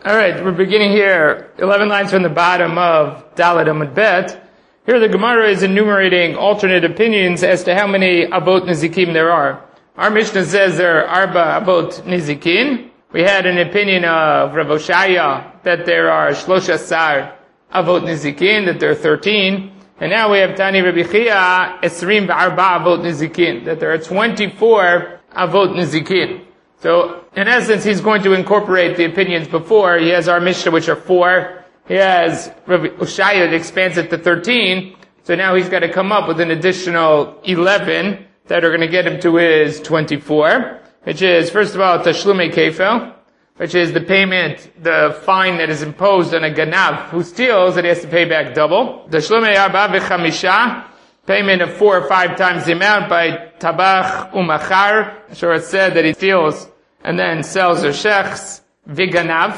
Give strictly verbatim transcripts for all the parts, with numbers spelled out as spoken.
All right, we're beginning here, eleven lines from the bottom of Dalet Amud Bet. Here the Gemara is enumerating alternate opinions as to how many Avot Nizikim there are. Our Mishnah says there are Arba Avot Nizikin. We had an opinion of Rav Oshaya that there are Shlosha Sar Avot Nizikin, that there are thirteen. And now we have Tani Rabbi Chia, Esrim V'Arba Avot Nizikin, that there are twenty-four Avot Nizikin. So, in essence, he's going to incorporate the opinions before. He has our Mishnah, which are four. He has Rabbi Oshaya that expands it to thirteen. So now he's got to come up with an additional eleven that are going to get him to his twenty-four, which is, first of all, Tashlume Kefel, which is the payment, the fine that is imposed on a ganav who steals, that he has to pay back double. Tashlume Arba V'Chamisha, payment of four or five times the amount by Tabach Umachar. Sure, it said that he steals and then sells or shechs. Viganav,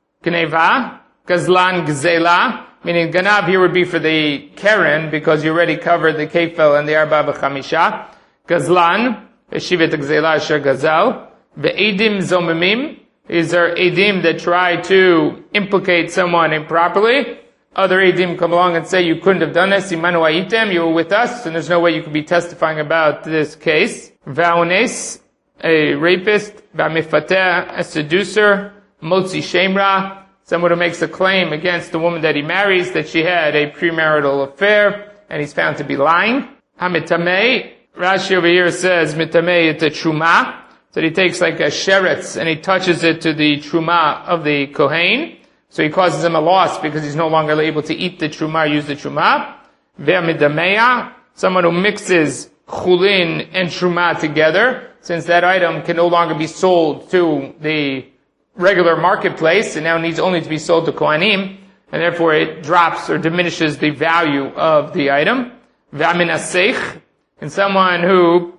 Gneva, Gazlan Gzela, meaning Ganav here would be for the Keren, because you already covered the Kefel and the Arba V'Chamisha. Gazlan, Shivet Gzela Asher Gazal. Ve'edim Zomimim, these are Edim that try to implicate someone improperly. Other Edim come along and say, you couldn't have done this, Imanu Aitem, you were with us, and there's no way you could be testifying about this case. Va'ones, a rapist, Va'mifateh, a seducer, Motzi Shemra, someone who makes a claim against the woman that he marries that she had a premarital affair, and he's found to be lying. Hamitameh, Rashi over here says, Mitameh, it's a truma, so he takes like a sheretz and he touches it to the truma of the Kohen. So he causes him a loss because he's no longer able to eat the truma or use the truma. Ve'amidameya, someone who mixes chulin and truma together, since that item can no longer be sold to the regular marketplace and now needs only to be sold to Kohanim, and therefore it drops or diminishes the value of the item. Ve'aminaseich, and someone who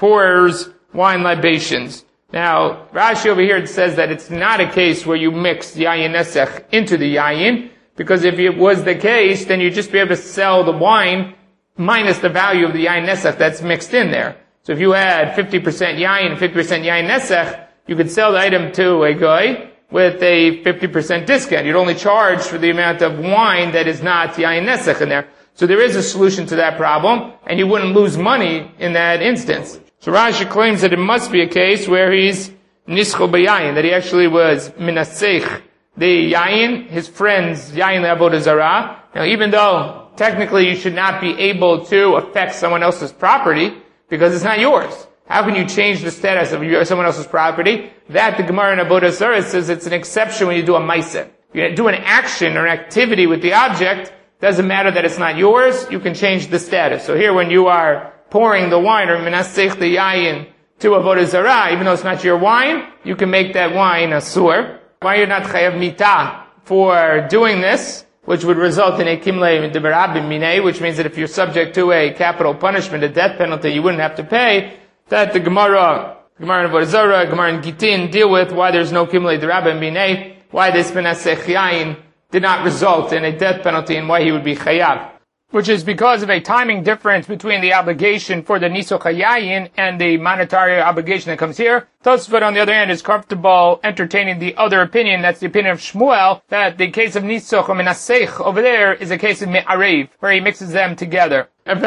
pours wine libations. Now, Rashi over here says that it's not a case where you mix yayin nesech into the yayin, because if it was the case, then you'd just be able to sell the wine minus the value of the yayin nesech that's mixed in there. So if you had fifty percent yayin and fifty percent yayin nesech, you could sell the item to a guy with a fifty percent discount. You'd only charge for the amount of wine that is not yayin nesech in there. So there is a solution to that problem, and you wouldn't lose money in that instance. So Rashi claims that it must be a case where he's nischol b'yayin, that he actually was minaseich the yayin, his friend's yayin le'avodah zarah. Now, even though technically you should not be able to affect someone else's property because it's not yours. How can you change the status of your, someone else's property? That the Gemara in Avodah Zarah says it's an exception when you do a ma'aseh. You do an action or an activity with the object, doesn't matter that it's not yours, you can change the status. So here when you are pouring the wine, or minaseich the yayin, to avodah zarah, even though it's not your wine, you can make that wine asur. Why you're not chayav mitah for doing this, which would result in a kimlei deberabim minei, which means that if you're subject to a capital punishment, a death penalty, you wouldn't have to pay. That the Gemara, Gemara in avodah zarah, Gemara in Gitin deal with why there's no kimlei derabim minei, why this minaseich yayin did not result in a death penalty, and why he would be chayav. Which is because of a timing difference between the obligation for the Nisoch HaYayin and the monetary obligation that comes here. Tosfot, on the other hand, is comfortable entertaining the other opinion, that's the opinion of Shmuel, that the case of Nisoch or Menaseich over there is a case of Me'arev, where he mixes them together. And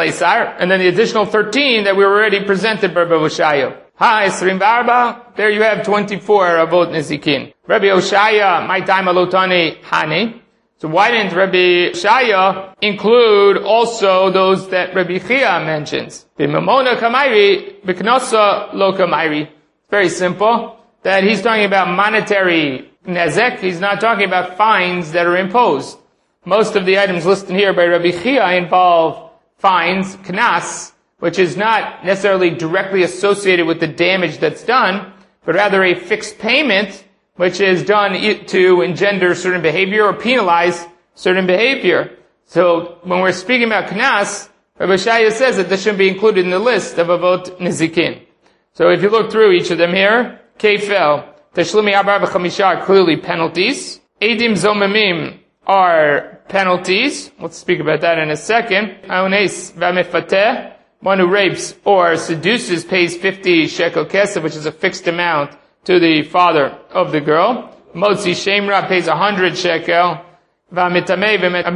then the additional thirteen that we were already presented by Rabbi Oshaya. Ha, Esrim Barba, there you have twenty-four Avot Nizikin. Rabbi Oshaya, my time alotani Hani. So why didn't Rabbi Shaya include also those that Rabbi Chia mentions? B'mamona kamayri, b'knosa lo kamayri. Very simple. That he's talking about monetary nezek. He's not talking about fines that are imposed. Most of the items listed here by Rabbi Chia involve fines, knas, which is not necessarily directly associated with the damage that's done, but rather a fixed payment which is done to engender certain behavior or penalize certain behavior. So when we're speaking about knas, Rabbi Shaya says that this shouldn't be included in the list of avot nizikin. So if you look through each of them here, kefel, tashlumi arba v'chamisha are clearly penalties. Edim zomimim are penalties. Let's speak about that in a second. Aones v'amifateh, one who rapes or seduces pays fifty shekel kesef, which is a fixed amount to the father of the girl. Motzi Shemra pays a hundred shekel. V'amitamei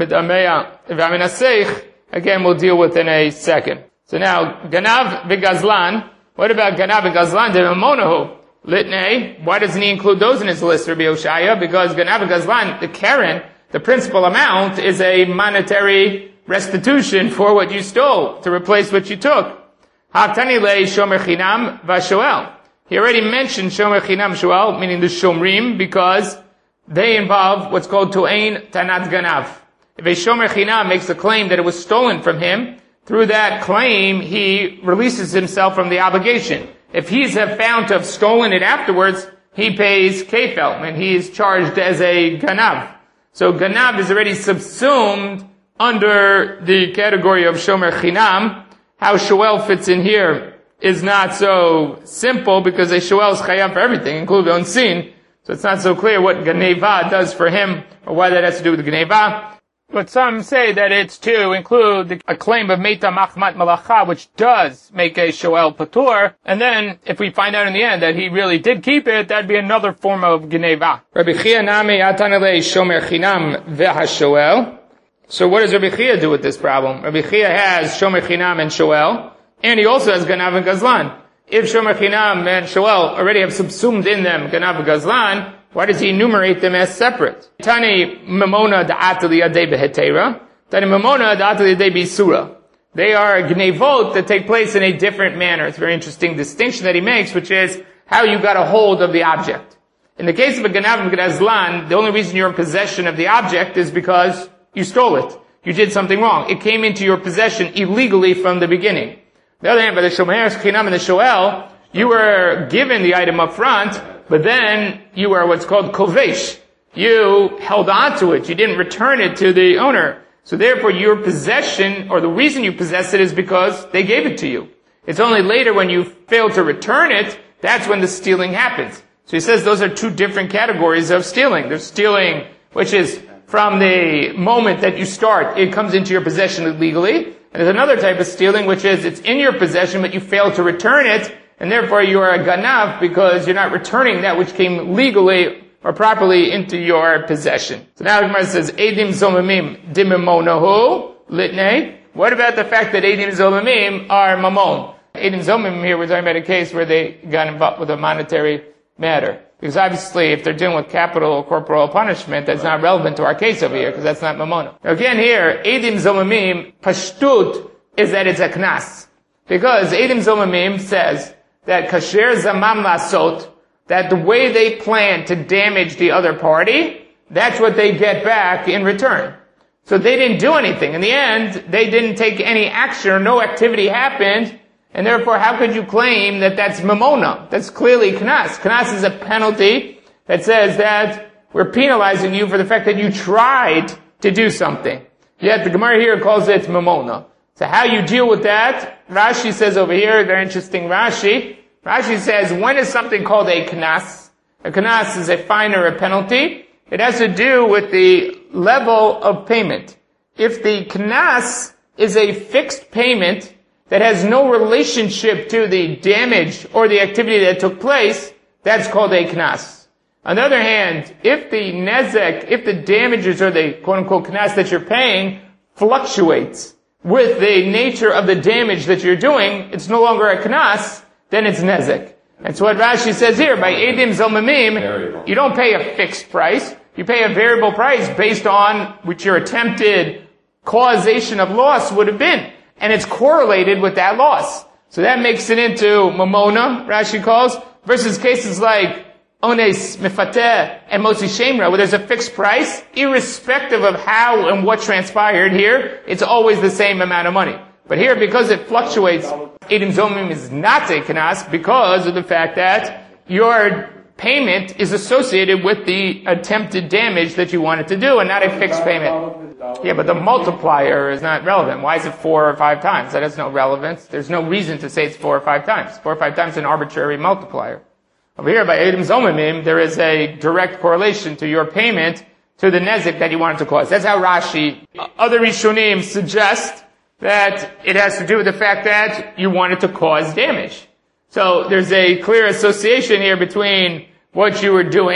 v'aminaseich, again, we'll deal with in a second. So now, Ganav v'Gazlan, what about Ganav v'Gazlan? De Mamonahu. Litnei, why doesn't he include those in his list, Rabbi Oshaya? Because Ganav v'Gazlan, the Karen, the principal amount, is a monetary restitution for what you stole, to replace what you took. Ha'tani le shomer chinam v'shoel. He already mentioned shomer chinam shoel, meaning the shomrim, because they involve what's called tu'ain tanat ganav. If a shomer chinam makes a claim that it was stolen from him, through that claim, he releases himself from the obligation. If he's found to have stolen it afterwards, he pays kefel, and he is charged as a ganav. So ganav is already subsumed under the category of shomer chinam. How shoel fits in here is not so simple, because a shoel is chayav for everything, including onsin. So it's not so clear what Geneva does for him, or why that has to do with the Geneva. But some say that it's to include a claim of Meita Machmat Malacha, which does make a Shoel Patur. And then, if we find out in the end that he really did keep it, that'd be another form of Geneva. Rabbi Chia Nami Atanele Shomer Chinam V'HaShoel. So what does Rabbi Chia do with this problem? Rabbi Chia has Shomer Chinam and Shoel, and he also has Ganav and Gazlan. If Shomer Chinam and Shoel already have subsumed in them Ganav and Gazlan, why does he enumerate them as separate? Tani Mamona Da'atali Adei Behetera. Tani Mamona Da'atali Adei Bisura. They are Gnevot that take place in a different manner. It's a very interesting distinction that he makes, which is how you got a hold of the object. In the case of a Ganav and Gazlan, the only reason you're in possession of the object is because you stole it. You did something wrong. It came into your possession illegally from the beginning. On the other hand, by the Shomer Chinam and the Shoel, you were given the item up front, but then you were what's called kovesh. You held on to it. You didn't return it to the owner. So therefore your possession, or the reason you possess it, is because they gave it to you. It's only later when you fail to return it, that's when the stealing happens. So he says those are two different categories of stealing. There's stealing, which is from the moment that you start, it comes into your possession illegally. And there's another type of stealing, which is it's in your possession, but you fail to return it, and therefore you are a ganav because you're not returning that which came legally or properly into your possession. So now the Gemara says, Eidim zomimim dimimonahu litnei. What about the fact that Eidim zomimim are mamon? Eidim zomimim here, we're talking about a case where they got involved with a monetary matter. Because obviously, if they're dealing with capital or corporal punishment, that's not relevant to our case over here, because that's not mamona. Now again here, Eidim zomimim, pashtut, is that it's a knas. Because Eidim zomimim says that kasher zamam lasot, that the way they plan to damage the other party, that's what they get back in return. So they didn't do anything. In the end, they didn't take any action, or no activity happened, and therefore how could you claim that that's mamona? That's clearly knas. Knas is a penalty that says that we're penalizing you for the fact that you tried to do something. Yet the Gemara here calls it mamona. So how you deal with that? Rashi says over here, very interesting Rashi. Rashi says, when is something called a knas? A knas is a fine or a penalty. It has to do with the level of payment. If the knas is a fixed payment that has no relationship to the damage or the activity that took place, that's called a knas. On the other hand, if the nezek, if the damages or the quote-unquote knas that you're paying fluctuates with the nature of the damage that you're doing, it's no longer a knas, then it's nezek. That's what Rashi says here. By Eidim Zomimim, you don't pay a fixed price. You pay a variable price based on which your attempted causation of loss would have been. And it's correlated with that loss. So that makes it into mamona, Rashi calls, versus cases like Ones Mefateh and Motzi Shemra, where there's a fixed price, irrespective of how and what transpired here, it's always the same amount of money. But here, because it fluctuates, Eidim Zomim is not a knas because of the fact that your payment is associated with the attempted damage that you wanted to do and not a fixed payment. Yeah, but the multiplier is not relevant. Why is it four or five times? That has no relevance. There's no reason to say it's four or five times. Four or five times is an arbitrary multiplier. Over here, by Eidim Zomimim, there is a direct correlation to your payment to the nezik that you wanted to cause. That's how Rashi, other Rishonim suggest that it has to do with the fact that you wanted to cause damage. So there's a clear association here between what you were doing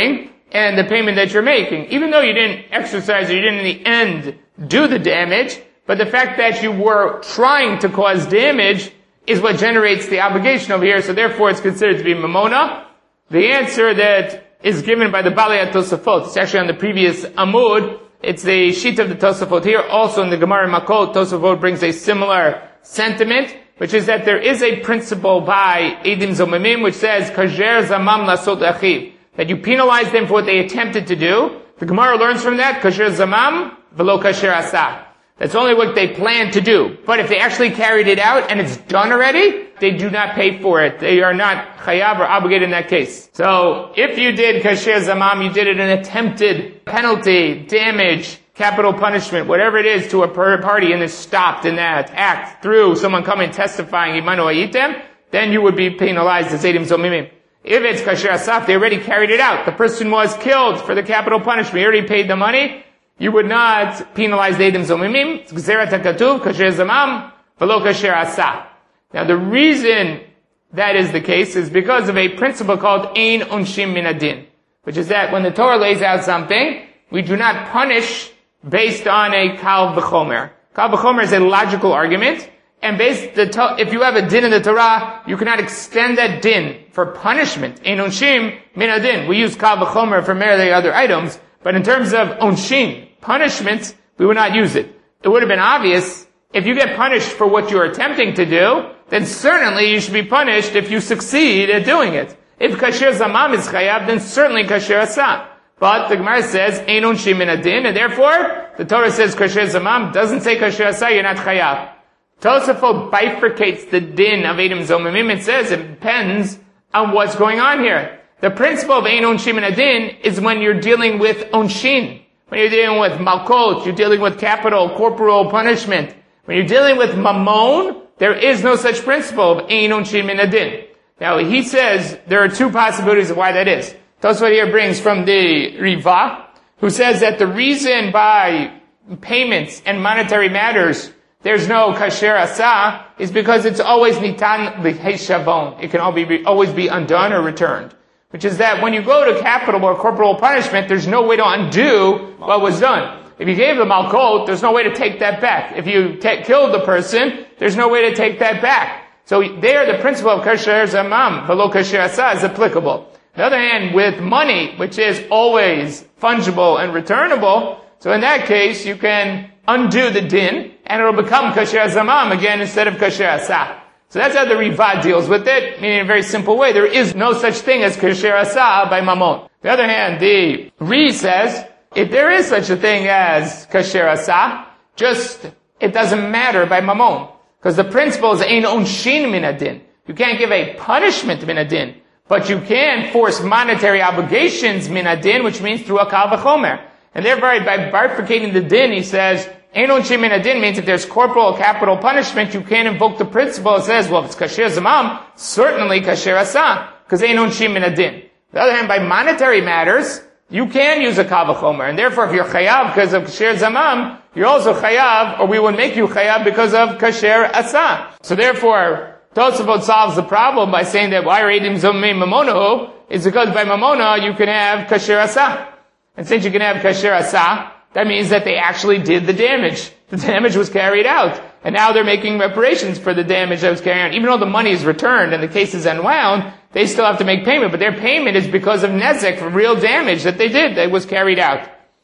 and the payment that you're making. Even though you didn't exercise or you didn't in the end do the damage, but the fact that you were trying to cause damage is what generates the obligation over here, so therefore it's considered to be mamona. The answer that is given by the Balei Tosafot, it's actually on the previous Amud, it's the sheet of the Tosafot here, also in the Gemara Makot, Tosafot brings a similar sentiment, which is that there is a principle by Eidim Zomimim which says, Kajer Zamam Lasot Achiv, that you penalize them for what they attempted to do. The Gemara learns from that, Kajer Zamam, Velo Kasher Asa. That's only what they plan to do. But if they actually carried it out and it's done already, they do not pay for it. They are not chayav or obligated in that case. So, if you did kasher zamam, you did it an attempted penalty, damage, capital punishment, whatever it is to a party and is stopped in that act through someone coming testifying, imanu ayitem, then you would be penalized as edim zomimim. If it's kasher asaf, they already carried it out. The person was killed for the capital punishment. He already paid the money. You would not penalize the edim zomimim. It's gzerat hakatuv, kasher zamam, velo kasher asaf. Now the reason that is the case is because of a principle called ein onshim min adin, which is that when the Torah lays out something, we do not punish based on a kal v'chomer. Kal v'chomer is a logical argument, and based the to- if you have a din in the Torah, you cannot extend that din for punishment. Ein onshim min adin. We use kal v'chomer for merely other items, but in terms of onshin, punishments, we would not use it. It would have been obvious, if you get punished for what you're attempting to do, then certainly you should be punished if you succeed at doing it. If kasher zamam is chayav, then certainly kasher asa. But the Gemara says, ein onshim min adin, and therefore, the Torah says kasher zamam, doesn't say kasher asa, you're not chayav. Tosafot bifurcates the din of edim zomimim. It says it depends on what's going on here. The principle of ein onshim min adin is when you're dealing with onshin. When you're dealing with malkot, you're dealing with capital, corporal punishment. When you're dealing with mamon, there is no such principle of ein onshim min adin. Now he says there are two possibilities of why that is. Tosafot here brings from the Riva, who says that the reason by payments and monetary matters there's no kasher asa is because it's always nitan l'heshavon. It can always be, always be undone or returned. Which is that when you go to capital or corporal punishment, there's no way to undo what was done. If you gave the malkot, there's no way to take that back. If you t- killed the person, there's no way to take that back. So there, the principle of kasher zamam, velo kasher asa, is applicable. On the other hand, with money, which is always fungible and returnable, so in that case, you can undo the din, and it'll become kasher zamam again instead of kasher asa. So that's how the Riva deals with it, meaning in a very simple way. There is no such thing as kasher asa by mamon. On the other hand, the Ri says, if there is such a thing as kasher asa, just, it doesn't matter by mamon. Because the principle is ein onshin min adin. You can't give a punishment min adin, but you can force monetary obligations min adin, which means through a kal v'chomer. And therefore, by bifurcating the din, he says, ein onshin min adin means if there's corporal or capital punishment, you can't invoke the principle. It says, well, if it's kasher zamam, certainly kasher asa, because ein onshin min adin. On the other hand, by monetary matters, you can use a kal v'chomer, and therefore if you're chayav because of kasher zamam, you're also chayav, or we would make you chayav because of kasher asa. So therefore, Tosafot solves the problem by saying that why are edim zomimim mamonahu, is because by mamona you can have kasher asa. And since you can have kasher asa, that means that they actually did the damage. The damage was carried out. And now they're making reparations for the damage that was carried out. Even though the money is returned and the case is unwound, they still have to make payment. But their payment is because of nezek, for real damage that they did, that was carried out.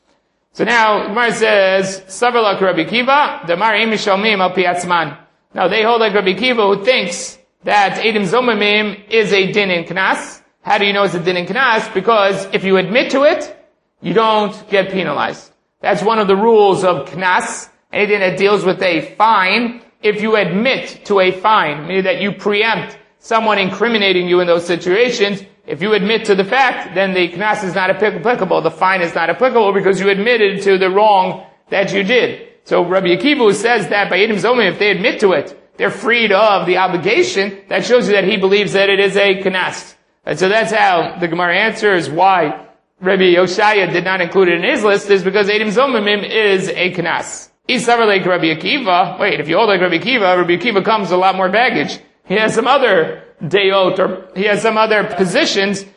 So now, Gemara says, Savar Rabbi Kiva, Damar im mishalmim al pi atzman. Now they hold like Rabbi Kiva, who thinks that edim zomimim is a din in knas. How do you know it's a din in knas? Because if you admit to it, you don't get penalized. That's one of the rules of knas, anything that deals with a fine. If you admit to a fine, meaning that you preempt someone incriminating you in those situations, if you admit to the fact, then the knas is not applicable, the fine is not applicable because you admitted to the wrong that you did. So Rabbi Akiva says that by edim zomimim, if they admit to it, they're freed of the obligation. That shows you that he believes that it is a knas. And so that's how the Gemara answers why Rabbi Yoshaya did not include it in his list, is because edim zomimim is a knas. Isavar like Rabbi Akiva, wait, if you hold like Rabbi Akiva, Rabbi Akiva comes with a lot more baggage. He has some other deyot, or he has some other positions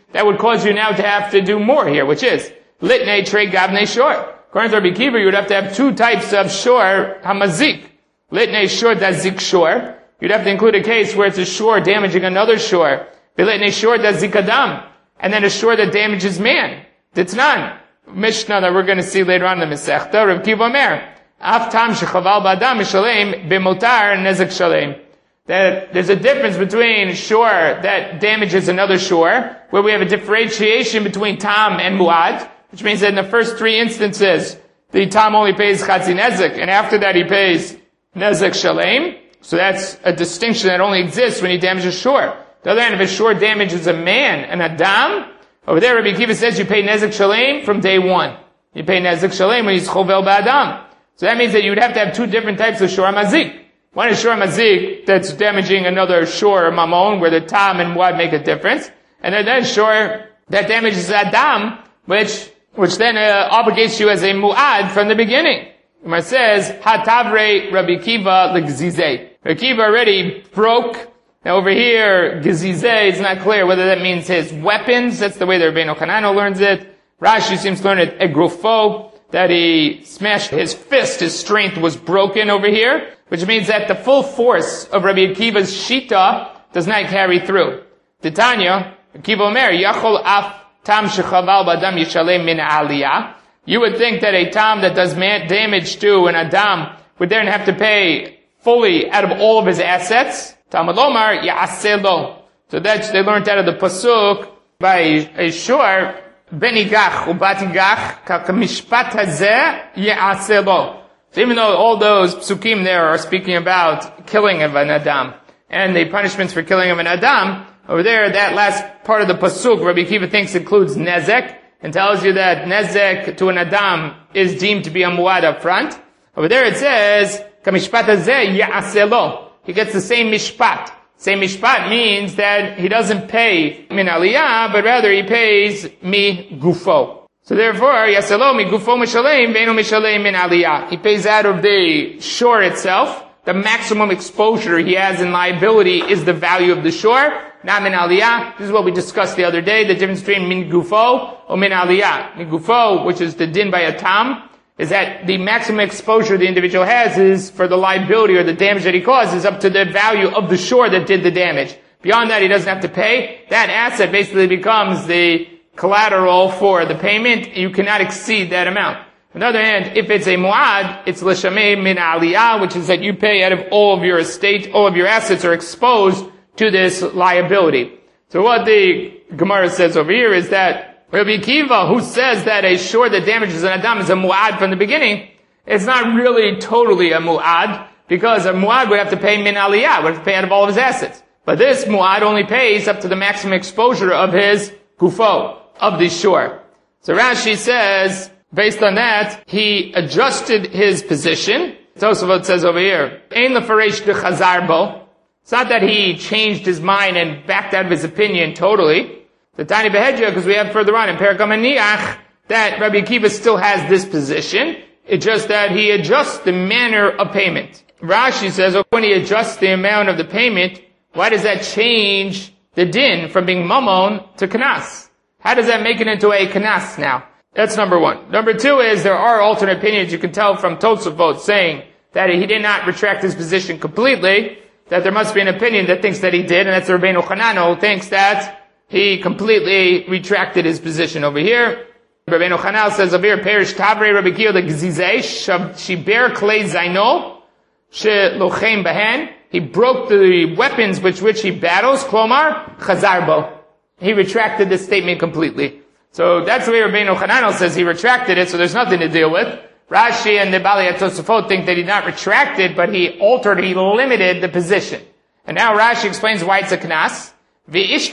that would cause you now to have to do more here, which is litnei trei gavnei shor. According to Rabbi Akiva, you would have to have two types of shor hamazik. Litnei shor dazik shor. You'd have to include a case where it's a shor damaging another shor. Litnei shor dazik adam. And then a shor that damages man. Ditnan. Mishnah that we're going to see later on in the Masechta. Rabbi Akiva Omer. Af tam shechaval ba'adam mishalem b'motar nezek shalem. That there's a difference between shor that damages another shor, where we have a differentiation between tam and muad, which means that in the first three instances, the tam only pays chatzi nezek, and after that he pays nezek shalem. So that's a distinction that only exists when he damages shor. The other hand, if a shor damages a man, an adam, over there Rabbi Akiva says you pay nezek shalem from day one. You pay nezek shalem when he's chovel ba'adam. So that means that you would have to have two different types of shor mazik. One is shor mazik that's damaging another shor mamon, where the tam and muad make a difference, and then there's shor that damages adam, which which then uh, obligates you as a muad from the beginning. It says hatavre Rabbi Akiva legzizeh. Rabbi Akiva already broke. Now over here, gezizeh is not clear whether that means his weapons. That's the way the Rabbeinu Hananel learns it. Rashi seems to learn it egrofo, that he smashed his fist, his strength was broken over here, which means that the full force of Rabbi Akiva's shita does not carry through. Titania, Akiva Omer, Yachol af tam shechaval b'adam yishalem min aliyah. You would think that a tam that does damage to an adam would then have to pay fully out of all of his assets. Talmud Lomar, ya'aseh lo. So that's, they learned out of the pasuk by a shor, benigach ubatigach kakamishpat hazeh ya'aseh lo. So even though all those psukim there are speaking about killing of an adam and the punishments for killing of an adam, over there that last part of the pasuk Rabbi Akiva thinks includes nezek and tells you that nezek to an adam is deemed to be a muad up front. Over there it says kamishpat hazeh ya'aseh lo. He gets the same mishpat. Same mishpat means that he doesn't pay min aliyah, but rather he pays mi gufo. So therefore, yaselo mi gufo mishalem, veinu mishalem min aliyah. He pays out of the shore itself. The maximum exposure he has in liability is the value of the shore, not min aliyah. This is what we discussed the other day, the difference between min gufo or min aliyah. Min gufo, which is the din by a tam, is that the maximum exposure the individual has is for the liability or the damage that he caused is up to the value of the shore that did the damage. Beyond that, he doesn't have to pay. That asset basically becomes the collateral for the payment. You cannot exceed that amount. On the other hand, if it's a muad, it's l'shamei min aliyah, which is that you pay out of all of your estate, all of your assets are exposed to this liability. So what the Gemara says over here is that Rabbi Akiva, who says that a shor that damages an adam is a mu'ad from the beginning, it's not really totally a mu'ad, because a mu'ad would have to pay min aliyah, would have to pay out of all of his assets. But this mu'ad only pays up to the maximum exposure of his gufo, of the shor. So Rashi says, based on that, he adjusted his position. Tosafot says over here, Ein lefaresh dechazar bo. It's not that he changed his mind and backed out of his opinion totally. The Tani Behedja, because we have further on in Perikam Niach, that Rabbi Akiva still has this position. It's just that he adjusts the manner of payment. Rashi says, oh, when he adjusts the amount of the payment, why does that change the din from being mamon to kanas? How does that make it into a kanas now? That's number one. Number two is there are alternate opinions. You can tell from Tosafot saying that he did not retract his position completely, that there must be an opinion that thinks that he did, and that's the Rabbeinu Hananel who thinks that he completely retracted his position over here. Rabbeinu Hananel says over here, Perish Tavrei Rabbi Akiva the Gzizeh, Shiber Klei Zaino, She Lochem Behen. He broke the weapons with which he battles, Klomar, Chazarbo. He retracted this statement completely. So that's the way Rabbeinu Hananel says he retracted it, so there's nothing to deal with. Rashi and the Bali Tosafot think that he not retracted, but he altered, he limited the position. And now Rashi explains why it's a knas. It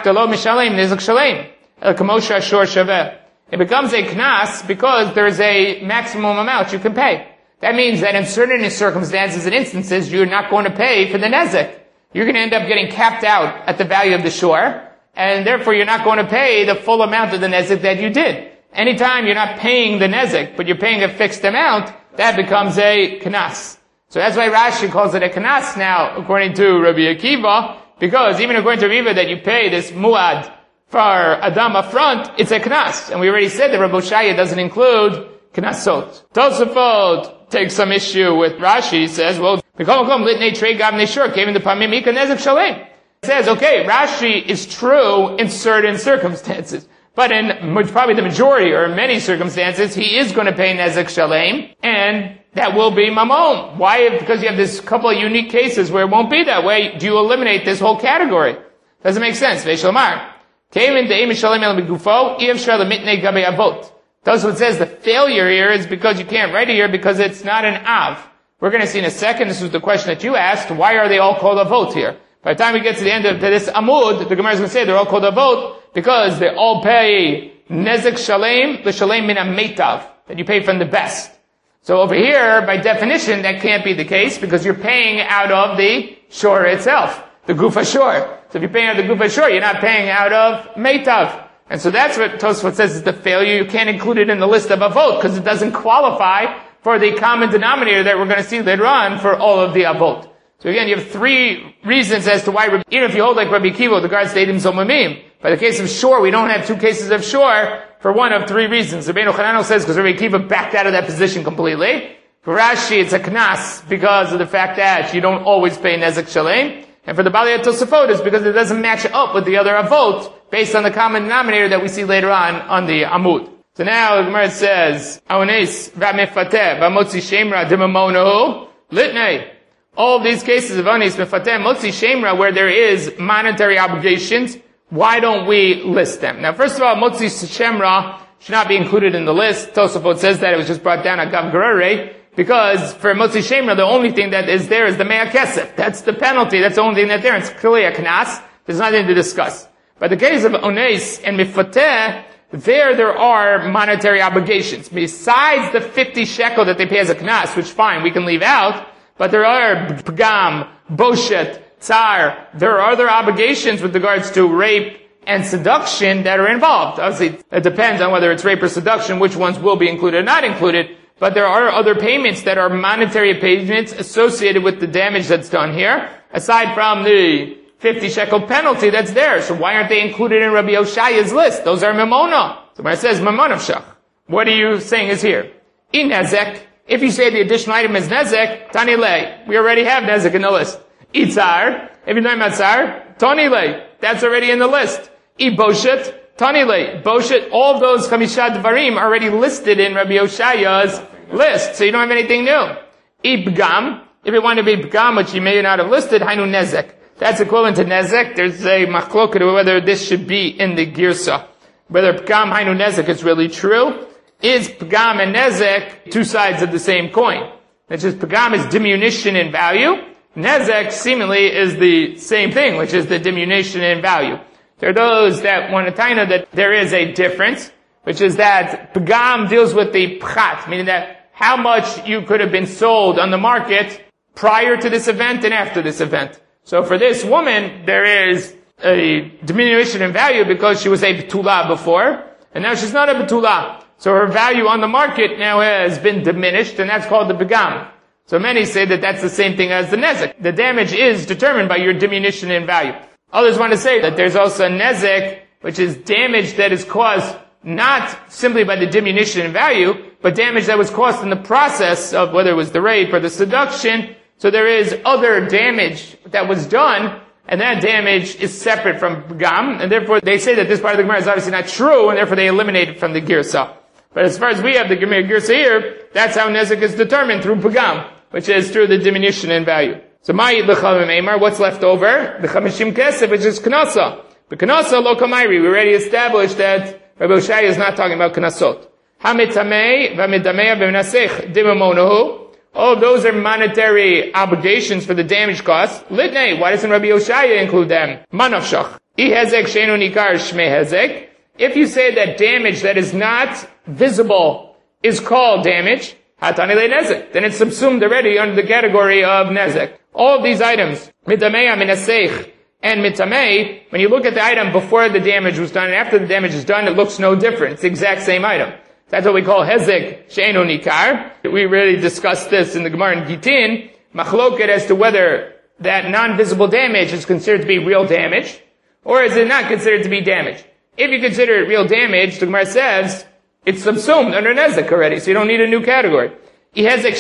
becomes a knas because there's a maximum amount you can pay. That means that in certain circumstances and instances, you're not going to pay for the nezek. You're going to end up getting capped out at the value of the shore, and therefore you're not going to pay the full amount of the nezek that you did. Anytime you're not paying the nezek, but you're paying a fixed amount, that becomes a knas. So that's why Rashi calls it a knas now, according to Rabbi Akiva, because even according to Rabbi Akiva that you pay this muad for Adam up front, it's a knas. And we already said that Rabbi Oshaya doesn't include knasot. Tosafot takes some issue with Rashi. He says, well, it says, okay, Rashi is true in certain circumstances. But in probably the majority or many circumstances, he is going to pay nezek shalem, and that will be mamon. Why? Because you have this couple of unique cases where it won't be that way. Do you eliminate this whole category? Doesn't make sense. Tosafot says the failure here is because you can't write it here because it's not an av. We're going to see in a second, this was the question that you asked, why are they all called avot here? By the time we get to the end of this amud, the Gemara is going to say they're all called avot because they all pay nezek shalem, the shalem min ha-meitav, that you pay from the best. So over here, by definition, that can't be the case because you're paying out of the shore itself, the gufa shore. So if you're paying out of the gufa shore, you're not paying out of meitav. And so that's what Tosfot says is the failure. You can't include it in the list of avot because it doesn't qualify for the common denominator that we're going to see later on for all of the avot. So again, you have three reasons as to why, even if you hold like Rabbi Akiva, the guards stadim zomamim. By the case of shore, we don't have two cases of shore for one of three reasons. Rabbeinu Chananel says because Rabbi Akiva backed out of that position completely. For Rashi, it's a knas because of the fact that you don't always pay nezek shalem. And for the Balei Tosafot, it's because it doesn't match up with the other avot based on the common denominator that we see later on on the amud. So now the Gemara says, "Aones v'mefateh v'motzi shemra d'mamono litnei." All of these cases of ones mefateh motzi shemra where there is monetary obligations, why don't we list them? Now, first of all, motzi shemra should not be included in the list. Tosafot says that it was just brought down at Gav Gerare. Because for Motzi Shemra, the only thing that is there is the Mea Kesef. That's the penalty. That's the only thing that's there. It's clearly a knas. There's nothing to discuss. But the case of Ones and Mifateh, there, there are monetary obligations. Besides the fifty shekel that they pay as a knas, which fine, we can leave out, but there are Pgam, Boshet, Tsar. There are other obligations with regards to rape and seduction that are involved. Obviously, it depends on whether it's rape or seduction, which ones will be included or not included. But there are other payments that are monetary payments associated with the damage that's done here, aside from the fifty shekel penalty that's there. So why aren't they included in Rabbi Oshaya's list? Those are memona. So when it says memonavshach, what are you saying is here? In nezek, if you say the additional item is nezek, tani lei. We already have nezek in the list. Itzar, if you're talking about tzar, tani lei. That's already in the list. Iboshet, Tanile, Boshet, all of those Chamisha Dvarim are already listed in Rabbi Oshaya's list, so you don't have anything new. Ibgam, if it wanted to be Bgam, which you may not have listed, Hainu Nezek. That's equivalent to Nezek. There's a machloket whether this should be in the Girsa. Whether Bgam, Hainu Nezek is really true. Is Bgam and Nezek two sides of the same coin? It's just Bgam is diminution in value. Nezek seemingly is the same thing, which is the diminution in value. There are those that want to tell you that there is a difference, which is that Pgam deals with the Pchat, meaning that how much you could have been sold on the market prior to this event and after this event. So for this woman, there is a diminution in value because she was a Betula before, and now she's not a Betula. So her value on the market now has been diminished, and that's called the Pgam. So many say that that's the same thing as the Nezek. The damage is determined by your diminution in value. Others want to say that there's also a nezek, which is damage that is caused not simply by the diminution in value, but damage that was caused in the process of whether it was the rape or the seduction. So there is other damage that was done, and that damage is separate from Pgam, and therefore they say that this part of the Gemara is obviously not true, and therefore they eliminate it from the Girsa. But as far as we have the Gemara Girsa here, that's how nezek is determined through Pgam, which is through the diminution in value. So ma'id l'chavim eimar, what's left over? The chamishim kesef, which is knasa. The knasa lo kamayri. We already established that Rabbi Oshaya is not talking about knasot. Hamitamei v'amidamei v'menasech dimamonohu. All of those are monetary obligations for the damage costs. Litnei, why doesn't Rabbi Oshaya include them? Manavshach. I hezek sheinu nikar shmei hezek. If you say that damage that is not visible is called damage, hatani le nezek, then it's subsumed already under the category of nezek. All of these items, mitamei, minaseich, and mitamei, when you look at the item before the damage was done and after the damage is done, it looks no different. It's the exact same item. That's what we call hezek she'enu nikar. We really discussed this in the Gemara in Gitin, machloket as to whether that non-visible damage is considered to be real damage, or is it not considered to be damage. If you consider it real damage, the Gemara says, it's subsumed under Nezek already, so you don't need a new category. If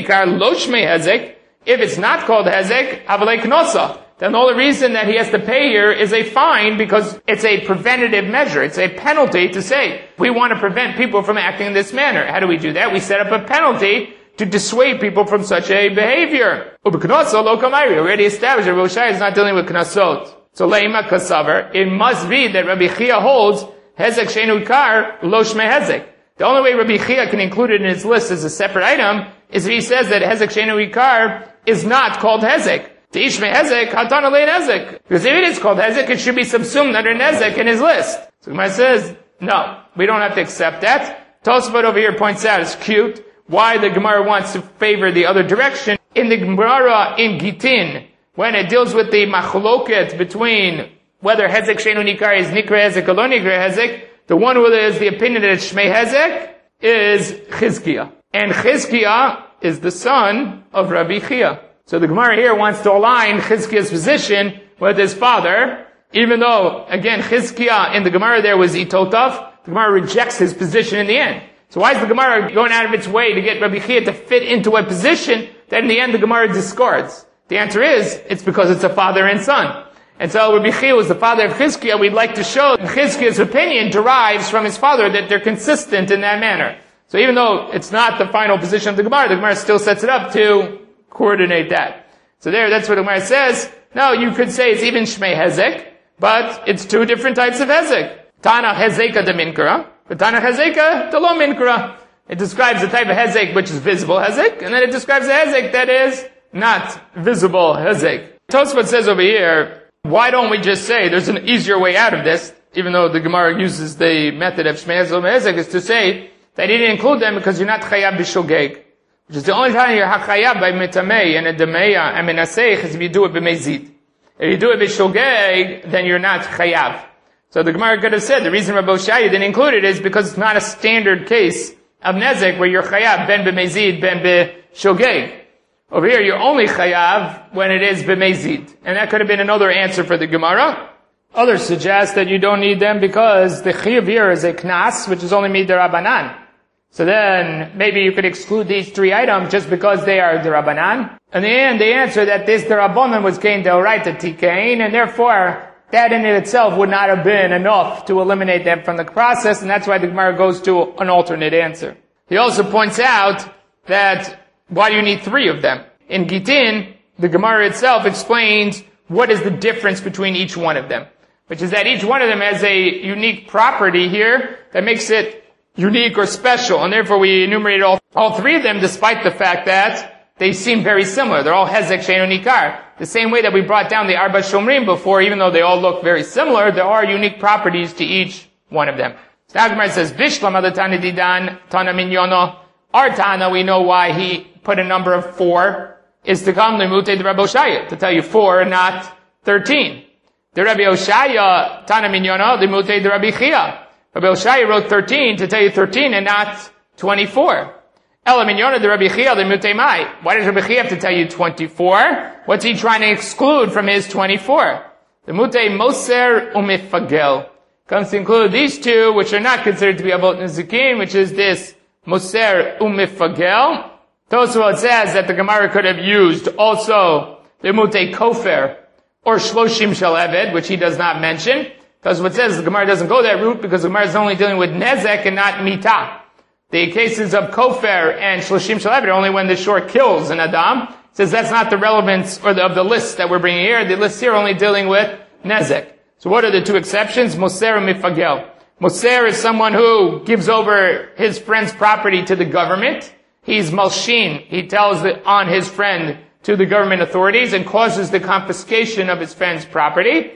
it's not called Hezek, Avalei Knosa, then the only reason that he has to pay here is a fine because it's a preventative measure. It's a penalty to say, we want to prevent people from acting in this manner. How do we do that? We set up a penalty to dissuade people from such a behavior. We already established that Rabbi Shai is not dealing with Knasot. So Leima Kasavar, it must be that Rabbi Chia holds Hezek Sheinu Kar Lo Shmei Hezek. The only way Rabbi Chia can include it in his list as a separate item is if he says that Hezek Sheinu Ikar is not called Hezek. To Ishmei Hezek, Hatana Lein Hezek. Because if it is called Hezek, it should be subsumed under Nezek in his list. So Gemara says, no, we don't have to accept that. Tosfot over here points out, it's cute, why the Gemara wants to favor the other direction. In the Gemara in Gitin, when it deals with the machloket between whether Hezek Sheinu Nikar is Nikra Hezek or Lo Nikra Hezek, the one who is the opinion that it's Shmei Hezek is Chizkiah. And Chizkiah is the son of Rabbi Chia. So the Gemara here wants to align Chizkiah's position with his father, even though, again, Chizkiah in the Gemara there was Itotav, the Gemara rejects his position in the end. So why is the Gemara going out of its way to get Rabbi Chia to fit into a position that in the end the Gemara discards? The answer is, it's because it's a father and son. And so Rabbi Chia was the father of Chizkiah. We'd like to show that Chizkiah's opinion derives from his father, that they're consistent in that manner. So even though it's not the final position of the Gemara, the Gemara still sets it up to coordinate that. So there, that's what the Gemara says. No, you could say it's even Shmei Hezek, but it's two different types of Hezek. Tana Hezeka de Minkara, but Tana Hezeka de Lo Minkara. It describes the type of Hezek which is visible Hezek, and then it describes the Hezek that is not visible Hezek. Tosfot says over here, why don't we just say, there's an easier way out of this, even though the Gemara uses the method of Shmei Hezek, is to say that he didn't include them because you're not Chayav B'Shogeg. Which is the only time you're hachayav by metamei and a demeya and menaseich is if you do it b'mezid. If you do it b'shogeg, then you're not chayav. So the Gemara could have said the reason Rabbi Shai didn't include it is because it's not a standard case of nezek where you're chayav ben b'mezid ben b'shogeg. Over here you're only chayav when it is b'mezid, and that could have been another answer for the Gemara. Others suggest that you don't need them because the chiyuv here is a knas which is only mid'Rabbanan. So then, maybe you could exclude these three items just because they are the Rabbanan. In the end, they answer that this the Rabbanan was Kain Deoraita Tikain, and therefore, that in itself would not have been enough to eliminate them from the process, and that's why the Gemara goes to an alternate answer. He also points out that, why do you need three of them? In Gitin, the Gemara itself explains what is the difference between each one of them. Which is that each one of them has a unique property here that makes it unique or special, and therefore we enumerated all, all three of them despite the fact that they seem very similar. They're all Hezek Sheinu Nikar. The same way that we brought down the Arba Shomrim before, even though they all look very similar, there are unique properties to each one of them. So now Gemara says, Bishlam Adatani Didan, Tana Minyono. Our Tana, we know why he put a number of four, is to come Limute the Rabbi Oshaya, to tell you four, not thirteen. The Rabbi Oshaya, Tana Minyono, Limute the Rabbi Chia. Rabbi Oshaya wrote thirteen to tell you thirteen and not twenty-four. Ela Minyona the Rabbi Chia the Mutemai. Why does Rabbi Chia have to tell you twenty-four? What's he trying to exclude from his twenty-four? The Mute Moser Umifagel comes to include these two, which are not considered to be Avot Nezikin, which is this Moser Umifagel. Tosfot says that the Gemara could have used also the Mute Kofer or Shloshim Shel Eved, which he does not mention. Because what says the Gemara doesn't go that route because the Gemara is only dealing with nezek and not mitah. The cases of kofer and shloshim shel eved are only when the shore kills an adam. It says that's not the relevance or the, of the list that we're bringing here. The list here are only dealing with nezek. So what are the two exceptions? Moser and mifagel. Moser is someone who gives over his friend's property to the government. He's malshin. He tells the, on his friend to the government authorities and causes the confiscation of his friend's property.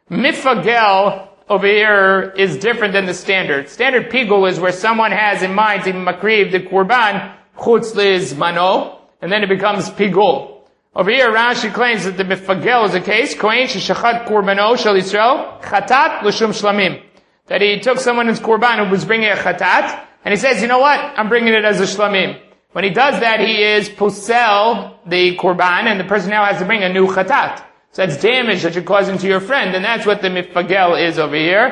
Mifagel over here is different than the standard. Standard pigul is where someone has in mind to makriv the kurban chutz lizmano, and then it becomes pigul. Over here, Rashi claims that the mifagel is a case kohen sheshachat kurbano shel Yisrael chatat l'shum shlamim, that he took someone's kurban who was bringing a chatat, and he says, you know what, I'm bringing it as a shlamim. When he does that, he is posel the kurban, and the person now has to bring a new chatat. So that's damage that you're causing to your friend, and that's what the mifagel is over here.